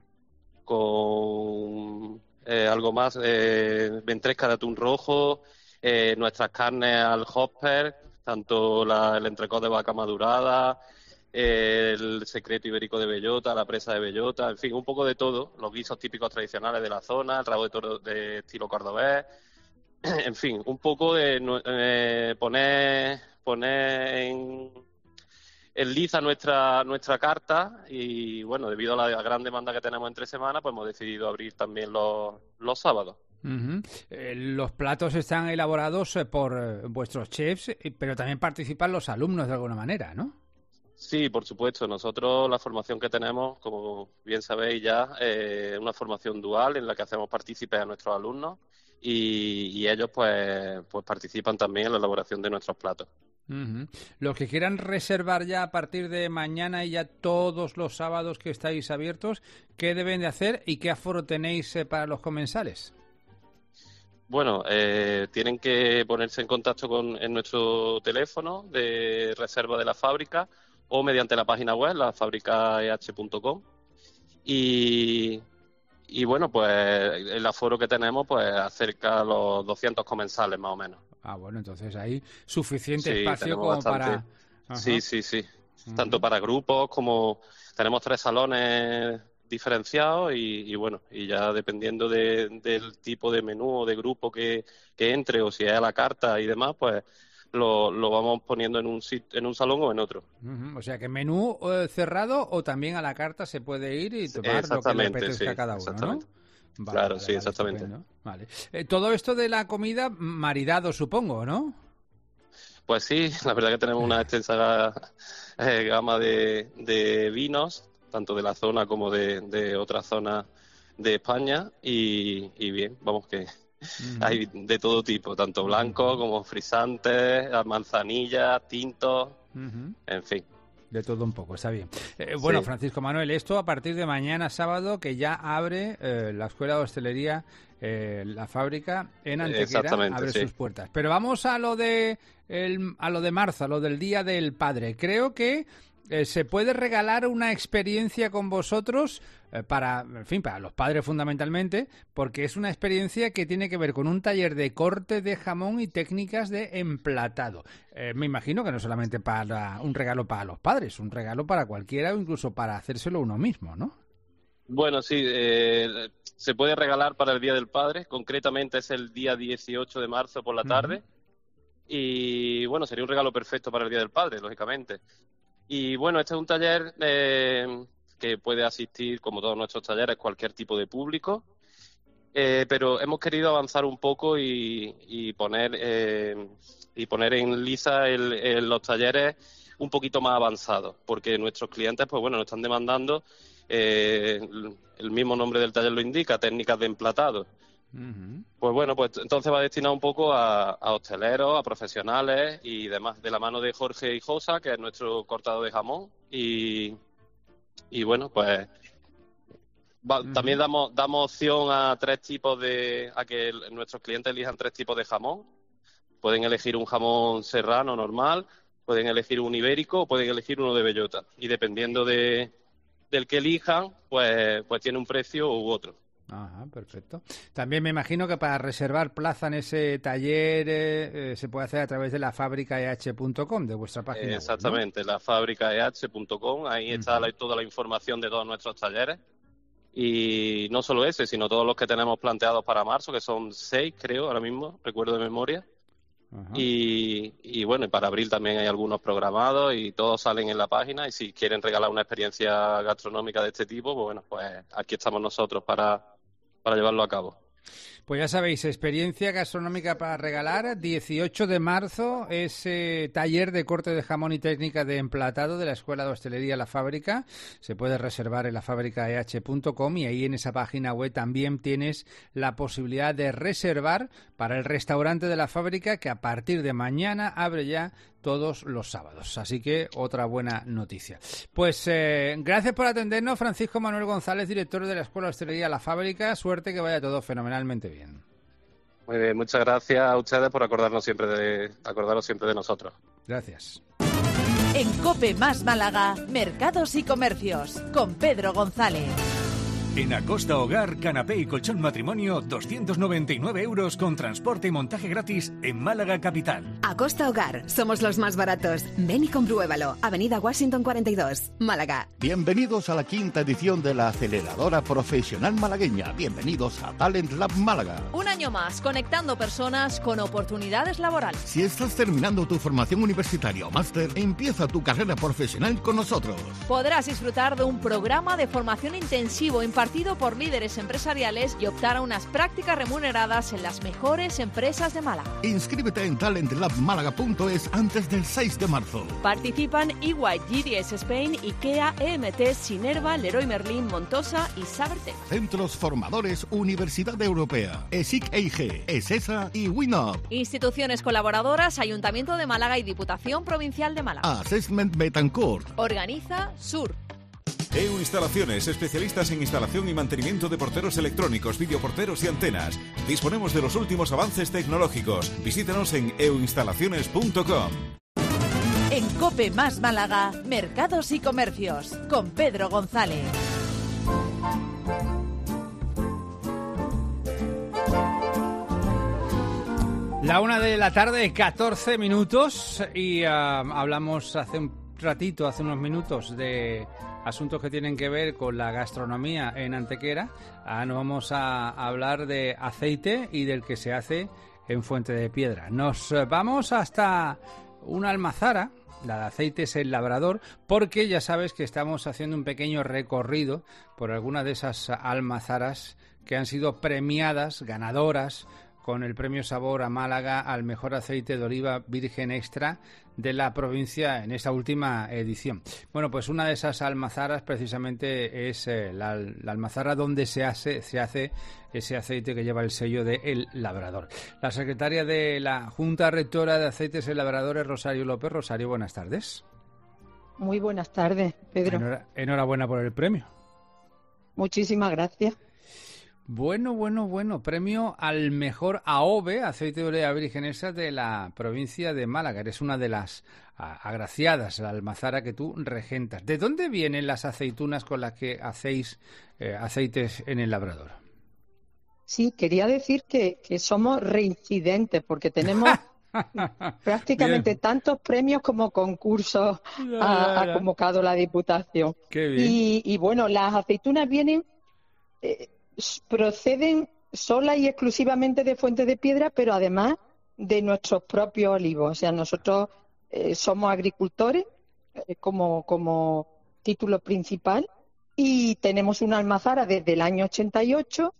con eh, algo más, eh, ventresca de atún rojo, eh, nuestras carnes al hopper, tanto la, el entrecot de vaca madurada, eh, el secreto ibérico de bellota, la presa de bellota, en fin, un poco de todo, los guisos típicos tradicionales de la zona, el rabo de toro de estilo cordobés, en fin, un poco de eh, poner poner en, en liza nuestra nuestra carta y bueno, debido a la gran demanda que tenemos entre semanas, pues hemos decidido abrir también los, los sábados. Uh-huh. Eh, los platos están elaborados eh, por eh, vuestros chefs, eh, pero también participan los alumnos de alguna manera, ¿no? Sí, por supuesto. Nosotros la formación que tenemos, como bien sabéis ya, es eh, una formación dual en la que hacemos partícipes a nuestros alumnos y, y ellos pues, pues participan también en la elaboración de nuestros platos. Uh-huh. Los que quieran reservar ya a partir de mañana y ya todos los sábados que estáis abiertos, ¿qué deben de hacer y qué aforo tenéis eh, para los comensales? Bueno, eh, tienen que ponerse en contacto con en nuestro teléfono de reserva de la fábrica o mediante la página web, la fábrica e hache punto com. Y, y bueno, pues el aforo que tenemos pues acerca a los doscientos comensales más o menos. Ah, bueno, entonces hay suficiente sí, espacio como bastante. para... Ajá. Sí, sí, sí. Uh-huh. Tanto para grupos como tenemos tres salones diferenciados y, y bueno, y ya dependiendo de, del tipo de menú o de grupo que, que entre o si es a la carta y demás, pues lo, lo vamos poniendo en un sit, en un salón o en otro. Uh-huh. O sea que menú eh, cerrado o también a la carta se puede ir y tomar lo que le apetezca sí, a cada uno, ¿no? Vale, claro, vale, sí, vale, exactamente. Vale. Eh, todo esto de la comida, maridado supongo, ¿no? Pues sí, la verdad que tenemos una extensa eh, gama de, de vinos, tanto de la zona como de, de otras zonas de España y, y bien, vamos que uh-huh. hay de todo tipo, tanto blancos como frisantes, manzanillas, tintos, uh-huh. en fin. De todo un poco, está bien. Eh, bueno, sí. Francisco Manuel, esto a partir de mañana sábado que ya abre eh, la Escuela de Hostelería, eh, la fábrica en Antequera, abre sí. sus puertas. Pero vamos a lo de el, a lo de marzo, a lo del Día del Padre. Creo que Eh, se puede regalar una experiencia con vosotros eh, para, en fin, para los padres fundamentalmente, porque es una experiencia que tiene que ver con un taller de corte de jamón y técnicas de emplatado. Eh, me imagino que no solamente para un regalo para los padres, un regalo para cualquiera o incluso para hacérselo uno mismo, ¿no? Bueno, sí, eh, se puede regalar para el Día del Padre, concretamente es el día dieciocho de marzo por la tarde, uh-huh. y bueno, sería un regalo perfecto para el Día del Padre, lógicamente. Y bueno, este es un taller eh, que puede asistir, como todos nuestros talleres, cualquier tipo de público. Eh, pero hemos querido avanzar un poco y, y poner eh, y poner en liza el, el, los talleres un poquito más avanzados, porque nuestros clientes, pues bueno, nos están demandando, eh, el, el mismo nombre del taller lo indica, técnicas de emplatado. Uh-huh. Pues bueno, pues entonces va destinado un poco a, a hosteleros, a profesionales y demás, de la mano de Jorge Hijosa, que es nuestro cortador de jamón, y, y bueno, pues Va, uh-huh. también damos damos opción a tres tipos de a que el, nuestros clientes elijan tres tipos de jamón. Pueden elegir un jamón serrano normal, pueden elegir un ibérico o pueden elegir uno de bellota, y dependiendo de del que elijan, pues pues tiene un precio u otro. Ajá, perfecto. También me imagino que para reservar plaza en ese taller eh, eh, se puede hacer a través de la fábrica e hache punto com, de vuestra página. Eh, exactamente, web, ¿no? La fábrica e hache punto com, ahí uh-huh. está la, toda la información de todos nuestros talleres. Y no solo ese, sino todos los que tenemos planteados para marzo, que son seis, creo, ahora mismo, recuerdo de memoria. Uh-huh. Y, y bueno, y para abril también hay algunos programados y todos salen en la página. Y si quieren regalar una experiencia gastronómica de este tipo, pues bueno, pues aquí estamos nosotros para, para llevarlo a cabo. Pues ya sabéis, experiencia gastronómica para regalar. dieciocho de marzo, ese taller de corte de jamón y técnica de emplatado de la Escuela de Hostelería La Fábrica. Se puede reservar en la fábrica e hache punto com y ahí en esa página web también tienes la posibilidad de reservar para el restaurante de La Fábrica, que a partir de mañana abre ya todos los sábados. Así que otra buena noticia. Pues eh, gracias por atendernos, Francisco Manuel González, director de la Escuela de Hostelería La Fábrica. Suerte, que vaya todo fenomenalmente bien. Muy bien, muchas gracias a ustedes por acordarnos siempre de acordaros siempre de nosotros. Gracias. En COPE más Málaga, Mercados y Comercios, con Pedro González. En Acosta Hogar, canapé y colchón matrimonio, doscientos noventa y nueve euros con transporte y montaje gratis en Málaga capital. Acosta Hogar, somos los más baratos. Ven y compruébalo. Avenida Washington cuarenta y dos, Málaga. Bienvenidos a la quinta edición de la aceleradora profesional malagueña. Bienvenidos a Talent Lab Málaga. Un año más, conectando personas con oportunidades laborales. Si estás terminando tu formación universitaria o máster, empieza tu carrera profesional con nosotros. Podrás disfrutar de un programa de formación intensivo impartido por líderes empresariales y optar a unas prácticas remuneradas en las mejores empresas de Málaga. Inscríbete en talent lab málaga punto es antes del seis de marzo. Participan E Y, G D S Spain, IKEA, E M T, Sinerva, Leroy Merlin, Montosa y Sabertec. Centros formadores Universidad Europea, E S I C E I G, ESESA y WINUP. Instituciones colaboradoras, Ayuntamiento de Málaga y Diputación Provincial de Málaga. Assessment Betancourt. Organiza Sur. E U Instalaciones, especialistas en instalación y mantenimiento de porteros electrónicos, videoporteros y antenas. Disponemos de los últimos avances tecnológicos. Visítanos en e u instalaciones punto com. En COPE más Málaga, Mercados y Comercios, con Pedro González. La una de la tarde, catorce minutos, y uh, hablamos hace un ratito, hace unos minutos, de asuntos que tienen que ver con la gastronomía en Antequera. Ahora nos vamos a hablar de aceite y del que se hace en Fuente de Piedra. Nos vamos hasta una almazara, la de Aceites El Labrador, porque ya sabes que estamos haciendo un pequeño recorrido por algunas de esas almazaras que han sido premiadas, ganadoras, con el premio Sabor a Málaga al mejor aceite de oliva virgen extra de la provincia en esta última edición. Bueno, pues una de esas almazaras precisamente es eh, la, la almazara donde se hace, se hace ese aceite que lleva el sello de El Labrador. La secretaria de la Junta Rectora de Aceites El Labrador es Rosario López. Rosario, buenas tardes. Muy buenas tardes, Pedro. Enhora, enhorabuena por el premio. Muchísimas gracias. Bueno, bueno, bueno, premio al mejor A O V E, aceite de oliva virgen extra de la provincia de Málaga. Eres una de las agraciadas, la almazara que tú regentas. ¿De dónde vienen las aceitunas con las que hacéis eh, aceites en El Labrador? Sí, quería decir que, que somos reincidentes porque tenemos prácticamente bien. Tantos premios como concursos ya, ya, ya. ha, ha convocado la Diputación. Qué bien. Y, y bueno, las aceitunas vienen... Eh, proceden sola y exclusivamente de Fuente de Piedra, pero además de nuestros propios olivos. O sea, nosotros eh, somos agricultores eh, como, como título principal. Y tenemos una almazara desde el año ochenta y ocho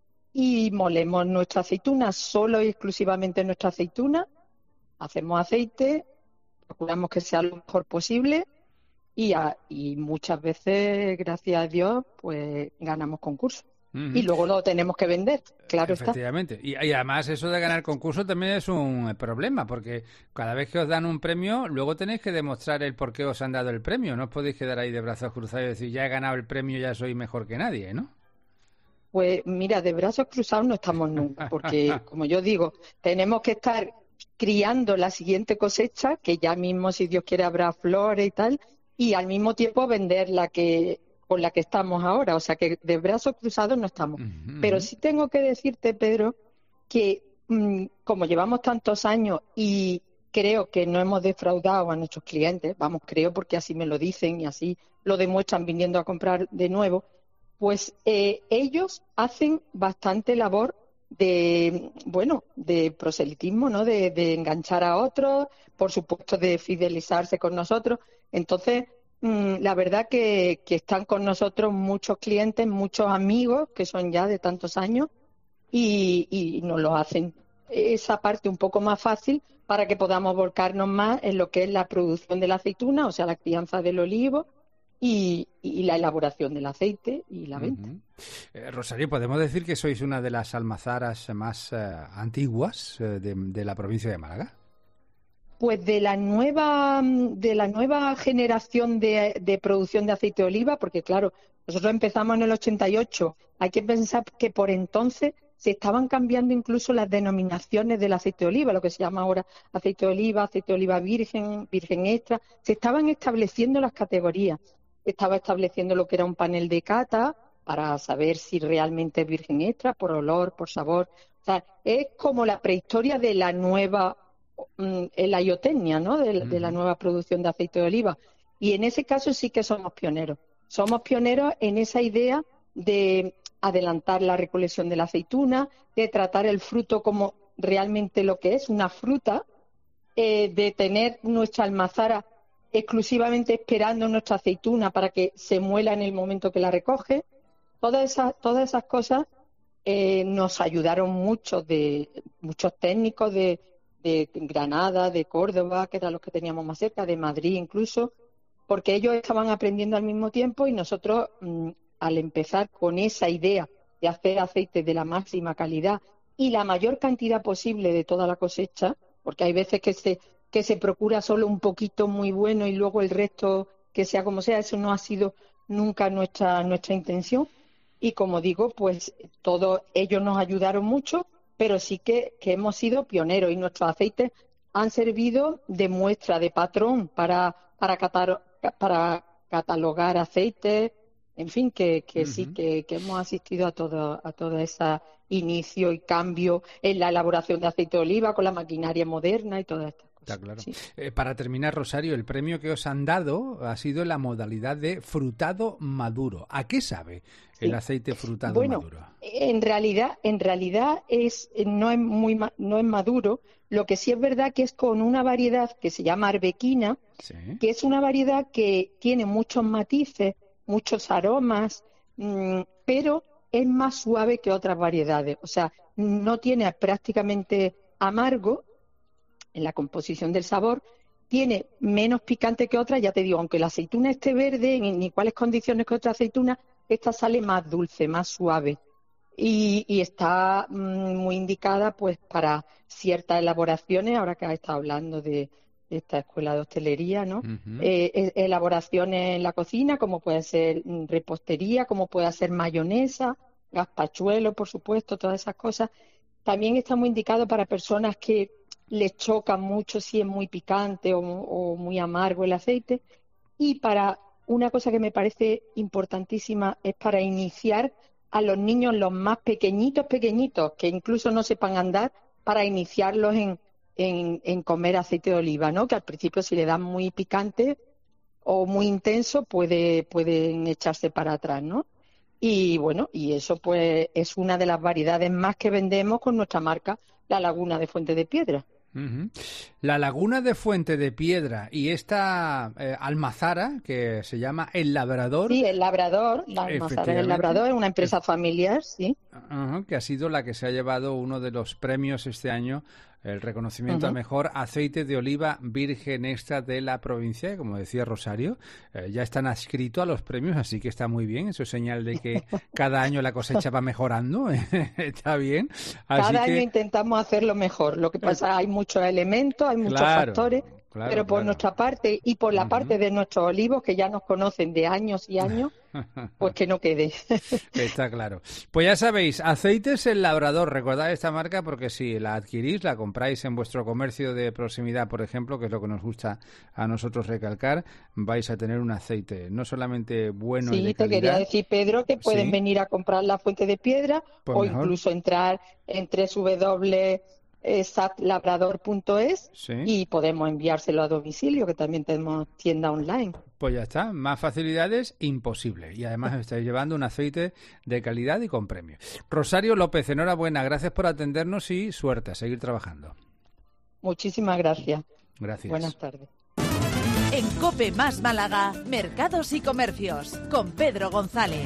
y molemos nuestra aceituna, solo y exclusivamente nuestra aceituna. Hacemos aceite, procuramos que sea lo mejor posible y, a, y muchas veces, gracias a Dios, pues ganamos concursos. Uh-huh. Y luego lo tenemos que vender, claro está. Efectivamente. Y, y además eso de ganar concurso también es un problema, porque cada vez que os dan un premio, luego tenéis que demostrar el por qué os han dado el premio. No os podéis quedar ahí de brazos cruzados y decir, ya he ganado el premio, ya soy mejor que nadie, ¿no? Pues mira, de brazos cruzados no estamos nunca, porque como yo digo, tenemos que estar criando la siguiente cosecha, que ya mismo, si Dios quiere, habrá flores y tal, y al mismo tiempo vender la que con la que estamos ahora, o sea que de brazos cruzados no estamos. Uh-huh. Pero sí tengo que decirte, Pedro, que mmm, como llevamos tantos años y creo que no hemos defraudado a nuestros clientes, vamos, creo porque así me lo dicen y así lo demuestran viniendo a comprar de nuevo, pues eh, ellos hacen bastante labor de, bueno, de proselitismo, ¿no? De, de enganchar a otros, por supuesto de fidelizarse con nosotros. Entonces, la verdad que, que están con nosotros muchos clientes, muchos amigos que son ya de tantos años y, y nos lo hacen esa parte un poco más fácil para que podamos volcarnos más en lo que es la producción de la aceituna, o sea, la crianza del olivo y, y la elaboración del aceite y la venta. Uh-huh. eh, Rosario, ¿podemos decir que sois una de las almazaras más eh, antiguas eh, de, de la provincia de Málaga? Pues de la nueva de la nueva generación de, de producción de aceite de oliva, porque claro, nosotros empezamos en el ochenta y ocho. Hay que pensar que por entonces se estaban cambiando incluso las denominaciones del aceite de oliva, lo que se llama ahora aceite de oliva, aceite de oliva virgen, virgen extra. Se estaban estableciendo las categorías. Estaba estableciendo lo que era un panel de cata para saber si realmente es virgen extra, por olor, por sabor. O sea, es como la prehistoria de la nueva la iotecnia, ¿no? De, de la nueva producción de aceite de oliva. Y en ese caso sí que somos pioneros. Somos pioneros en esa idea de adelantar la recolección de la aceituna, de tratar el fruto como realmente lo que es, una fruta, eh, de tener nuestra almazara exclusivamente esperando nuestra aceituna para que se muela en el momento que la recoge. Todas esas, todas esas cosas eh, nos ayudaron mucho de muchos técnicos de de Granada, de Córdoba, que eran los que teníamos más cerca, de Madrid incluso, porque ellos estaban aprendiendo al mismo tiempo y nosotros, mmm, al empezar con esa idea de hacer aceite de la máxima calidad y la mayor cantidad posible de toda la cosecha, porque hay veces que se, que se procura solo un poquito muy bueno y luego el resto que sea como sea, eso no ha sido nunca nuestra, nuestra intención. Y como digo, pues todos ellos nos ayudaron mucho, pero sí que, que hemos sido pioneros y nuestros aceites han servido de muestra, de patrón para, para, catar, para catalogar aceites, en fin, que, que uh-huh. sí, que, que hemos asistido a todo, a todo ese inicio y cambio en la elaboración de aceite de oliva con la maquinaria moderna y todas estas cosas. Está claro. Sí. Eh, para terminar, Rosario, el premio que os han dado ha sido en la modalidad de frutado maduro. ¿A qué sabe el sí. aceite frutado bueno, maduro? En realidad, en realidad es no es muy no es maduro. Lo que sí es verdad que es con una variedad que se llama arbequina, sí. que es una variedad que tiene muchos matices, muchos aromas, mmm, pero es más suave que otras variedades. O sea, no tiene prácticamente amargo en la composición del sabor, tiene menos picante que otras, ya te digo, aunque la aceituna esté verde, en iguales condiciones que otra aceituna, esta sale más dulce, más suave y, y está mmm, muy indicada pues para ciertas elaboraciones, ahora que has estado hablando de, de esta escuela de hostelería, ¿no? Uh-huh. Eh, elaboraciones en la cocina, como puede ser repostería, como puede ser mayonesa, gazpachuelo, por supuesto, todas esas cosas. También está muy indicado para personas que les choca mucho si es muy picante o, o muy amargo el aceite. Y para una cosa que me parece importantísima es para iniciar a los niños, los más pequeñitos, pequeñitos, que incluso no sepan andar, para iniciarlos en, en, en comer aceite de oliva, ¿no? Que al principio si le dan muy picante o muy intenso puede, pueden echarse para atrás, ¿no? Y bueno, y eso pues es una de las variedades más que vendemos con nuestra marca, La Laguna de Fuente de Piedra. Uh-huh. La laguna de Fuente de Piedra y esta eh, almazara que se llama El Labrador. Sí, El Labrador, la almazara El Labrador es una empresa familiar, sí. Uh-huh, que ha sido la que se ha llevado uno de los premios este año, el reconocimiento uh-huh. al mejor aceite de oliva virgen extra de la provincia, como decía Rosario. Eh, ya están adscritos a los premios, así que está muy bien. Eso es señal de que cada año la cosecha va mejorando. Está bien. Así cada que... año intentamos hacerlo mejor. Lo que pasa, hay muchos elementos, hay muchos claro, factores, claro, pero por claro. nuestra parte y por la uh-huh. parte de nuestros olivos, que ya nos conocen de años y años, pues que no quede. Está claro. Pues ya sabéis, Aceites El Labrador, recordad esta marca porque si la adquirís, la compráis en vuestro comercio de proximidad, por ejemplo, que es lo que nos gusta a nosotros recalcar, vais a tener un aceite no solamente bueno sí, y de te calidad. Quería decir, Pedro, que pueden sí. venir a comprar la Fuente de Piedra pues o mejor. Incluso entrar en doble u doble u doble u punto sat labrador punto es sí. y podemos enviárselo a domicilio, que también tenemos tienda online. Pues ya está, más facilidades imposible. Y además estáis llevando un aceite de calidad y con premio. Rosario López, enhorabuena, gracias por atendernos y suerte a seguir trabajando. Muchísimas gracias. Gracias. Buenas tardes. En COPE Más Málaga, Mercados y Comercios, con Pedro González.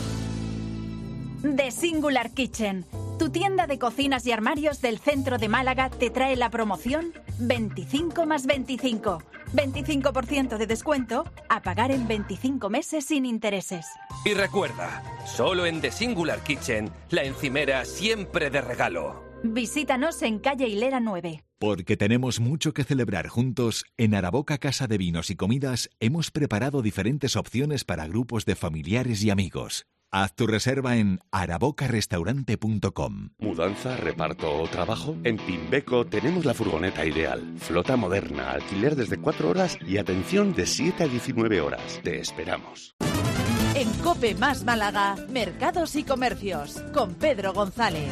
The Singular Kitchen, tu tienda de cocinas y armarios del centro de Málaga, te trae la promoción veinticinco más veinticinco. veinticinco por ciento de descuento a pagar en veinticinco meses sin intereses. Y recuerda, solo en The Singular Kitchen, la encimera siempre de regalo. Visítanos en calle Hilera nueve. Porque tenemos mucho que celebrar juntos, en Araboca Casa de Vinos y Comidas hemos preparado diferentes opciones para grupos de familiares y amigos. Haz tu reserva en araboca restaurante punto com. ¿Mudanza, reparto o trabajo? En Pimbeco tenemos la furgoneta ideal. Flota moderna, alquiler desde cuatro horas y atención de siete a diecinueve horas. Te esperamos. En COPE Más Málaga, Mercados y Comercios, con Pedro González.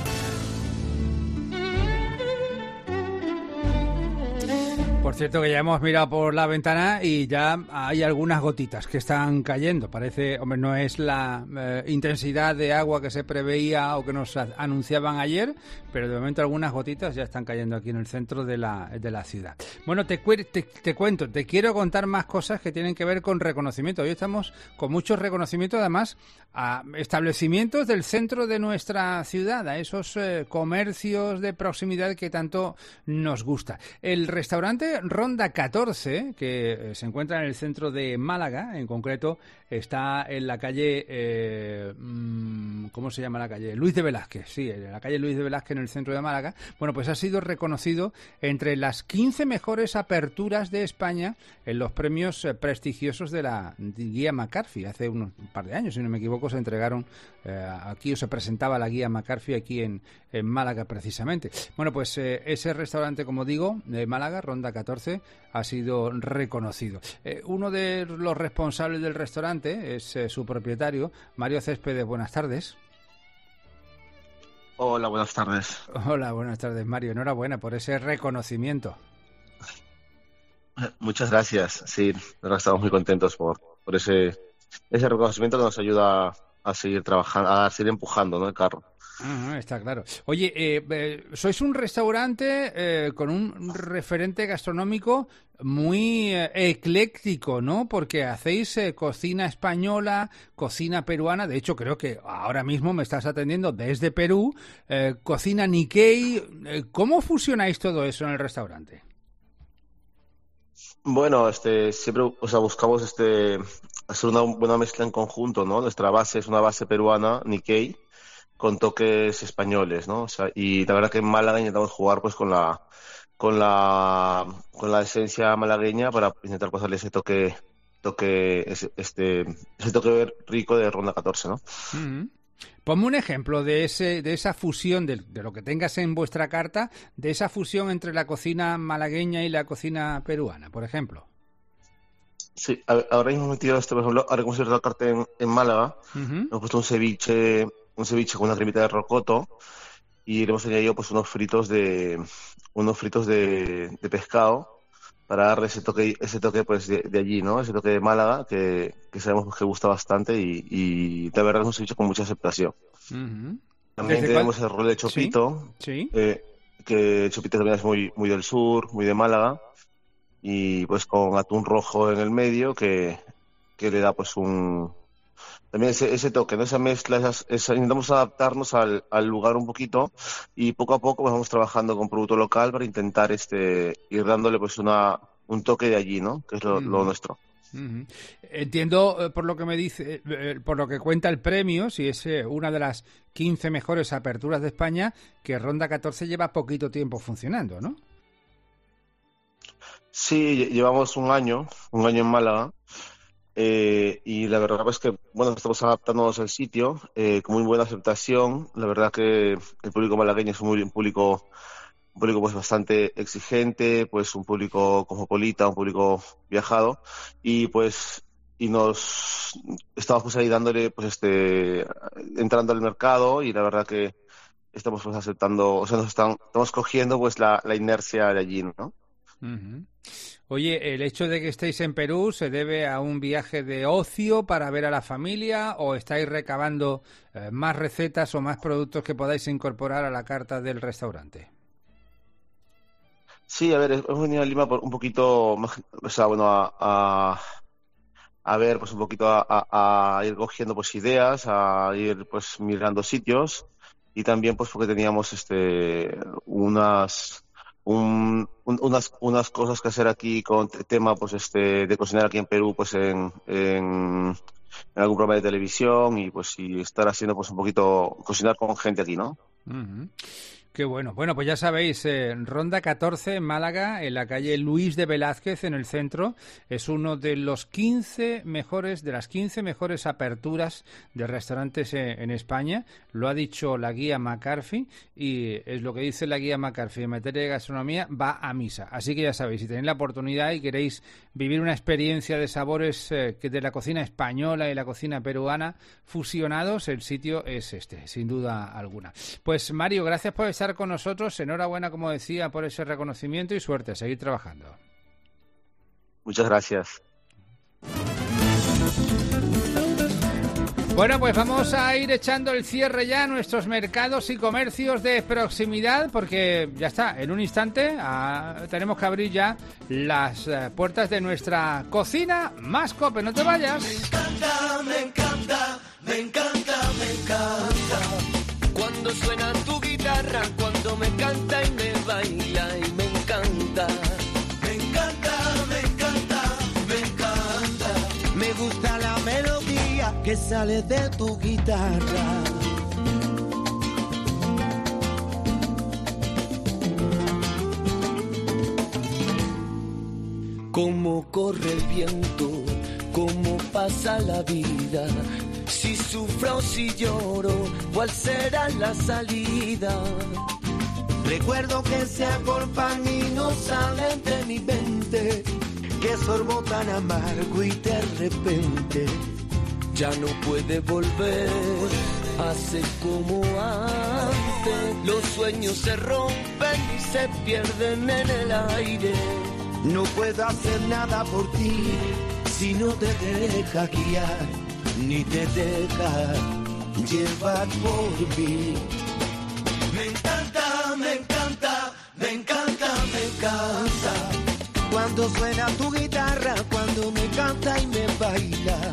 Por cierto que ya hemos mirado por la ventana y ya hay algunas gotitas que están cayendo. Parece, hombre, no es la eh, intensidad de agua que se preveía o que nos a- anunciaban ayer, pero de momento algunas gotitas ya están cayendo aquí en el centro de la, de la ciudad. Bueno, te, cu- te, te cuento, te quiero contar más cosas que tienen que ver con reconocimiento. Hoy estamos con muchos reconocimientos, además, a establecimientos del centro de nuestra ciudad, a esos eh, comercios de proximidad que tanto nos gusta. El restaurante Ronda catorce, que se encuentra en el centro de Málaga, en concreto está en la calle, eh, ¿cómo se llama la calle? Luis de Velázquez, sí, en la calle Luis de Velázquez en el centro de Málaga. Bueno, pues ha sido reconocido entre las quince mejores aperturas de España en los premios eh, prestigiosos de la Guía McCarthy. Hace unos, un par de años, si no me equivoco, se entregaron eh, aquí o se presentaba la Guía McCarthy aquí en, en Málaga precisamente. Bueno, pues eh, ese restaurante, como digo, de Málaga, Ronda catorce, ha sido reconocido. Eh, uno de los responsables del restaurante es eh, su propietario, Mario Céspedes. Buenas tardes. Hola, buenas tardes. Hola, buenas tardes, Mario. Enhorabuena por ese reconocimiento. Muchas gracias. Sí, estamos muy contentos por, por ese, ese reconocimiento que nos ayuda a seguir trabajando, a seguir empujando, ¿no?, el carro. Ah, está claro. Oye, eh, eh, sois un restaurante eh, con un referente gastronómico muy eh, ecléctico, ¿no? Porque hacéis eh, cocina española, cocina peruana. De hecho, creo que ahora mismo me estás atendiendo desde Perú, eh, cocina Nikkei. Eh, ¿Cómo fusionáis todo eso en el restaurante? Bueno, este, siempre, o sea, buscamos este, hacer una buena mezcla en conjunto, ¿no? Nuestra base es una base peruana, Nikkei, con toques españoles, ¿no? O sea, y la verdad que en Málaga intentamos jugar pues con la con la con la esencia malagueña para intentar pasarle ese toque toque ese, este ese toque rico de Ronda catorce, ¿no? Mm-hmm. Ponme un ejemplo de ese de esa fusión de, de lo que tengas en vuestra carta, de esa fusión entre la cocina malagueña y la cocina peruana, por ejemplo. Sí, ahora mismo hemos metido esto, por ejemplo, ahora hemos hecho la carta en, en Málaga, uh-huh. hemos puesto un ceviche un ceviche con una cremita de rocoto y le hemos añadido pues unos fritos de unos fritos de, de pescado para darle ese toque ese toque pues de, de allí, ¿no? Ese toque de Málaga que, que sabemos que gusta bastante y, y la verdad es un ceviche con mucha aceptación. Uh-huh. También tenemos cuál? el rol de chopito, ¿Sí? ¿Sí? Eh, que Chopito también es muy, muy del sur, muy de Málaga, y pues con atún rojo en el medio que, que le da pues un... También ese, ese toque, ¿no? Esa mezcla, esas, esa, intentamos adaptarnos al, al lugar un poquito y poco a poco pues, vamos trabajando con producto local para intentar este ir dándole pues una un toque de allí, ¿no? Que es lo, mm. lo nuestro. Uh-huh. Entiendo eh, por lo que me dice, eh, por lo que cuenta el premio, si es eh, una de las quince mejores aperturas de España, que Ronda catorce lleva poquito tiempo funcionando, ¿no? Sí, llevamos un año, un año en Málaga. Eh, y la verdad es que, bueno, estamos adaptándonos al sitio, eh, con muy buena aceptación. La verdad que el público malagueño es un, un público, un público pues bastante exigente, pues un público cosmopolita, un público viajado, y pues, y nos estamos pues ahí dándole, pues este, entrando al mercado, y la verdad que estamos pues aceptando, o sea, nos están, estamos cogiendo pues la, la inercia de allí, ¿no? Uh-huh. Oye, ¿el hecho de que estéis en Perú se debe a un viaje de ocio para ver a la familia o estáis recabando eh, más recetas o más productos que podáis incorporar a la carta del restaurante? Sí, a ver, hemos venido a Lima por un poquito, más, o sea, bueno, a, a, a ver, pues un poquito a, a, a ir cogiendo pues ideas, a ir pues mirando sitios, y también pues porque teníamos este unas... Un, un, unas unas cosas que hacer aquí con tema pues este de cocinar aquí en Perú pues en, en, en algún programa de televisión, y pues y estar haciendo pues un poquito cocinar con gente aquí, ¿no? Uh-huh. Qué bueno. Bueno, pues ya sabéis, eh, Ronda catorce en Málaga, en la calle Luis de Velázquez, en el centro. Es uno de los quince mejores, de las quince mejores aperturas de restaurantes en, en España. Lo ha dicho la guía McCarthy, y es lo que dice la guía McCarthy en materia de gastronomía, va a misa. Así que ya sabéis, si tenéis la oportunidad y queréis vivir una experiencia de sabores eh, de la cocina española y la cocina peruana fusionados, el sitio es este, sin duda alguna. Pues Mario, gracias por estar con nosotros, enhorabuena, como decía, por ese reconocimiento, y suerte, seguir trabajando. Muchas gracias. Bueno, pues vamos a ir echando el cierre ya a nuestros mercados y comercios de proximidad, porque ya está, en un instante ah, tenemos que abrir ya las eh, puertas de nuestra cocina más Cope. No te vayas. Me encanta, me encanta, me encanta, me encanta cuando suena tu guitarra, cuando me canta y me baila y me encanta. Me encanta, me encanta, me encanta. Me gusta la melodía que sale de tu guitarra. Cómo corre el viento, cómo pasa la vida. Si sufro o si lloro, ¿cuál será la salida? Recuerdo que se agolpan y no salen de mi mente. Qué sorbo tan amargo y de repente ya no puede volver a ser como antes. Los sueños se rompen y se pierden en el aire. No puedo hacer nada por ti si no te deja guiar, ni te deja llevar por mí. Me encanta, me encanta, me encanta, me encanta cuando suena tu guitarra, cuando me canta y me baila.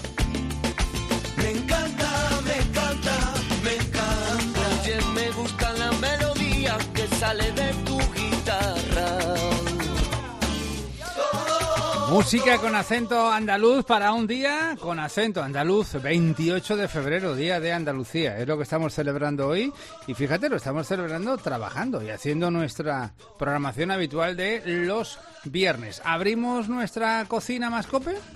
Me encanta, me encanta, me encanta. Oye, me gusta la melodía que sale de tu guitarra. Música con acento andaluz para un día con acento andaluz, veintiocho de febrero, Día de Andalucía. Es lo que estamos celebrando hoy, y fíjate, lo estamos celebrando trabajando y haciendo nuestra programación habitual de los viernes. ¿Abrimos nuestra cocina más Cope?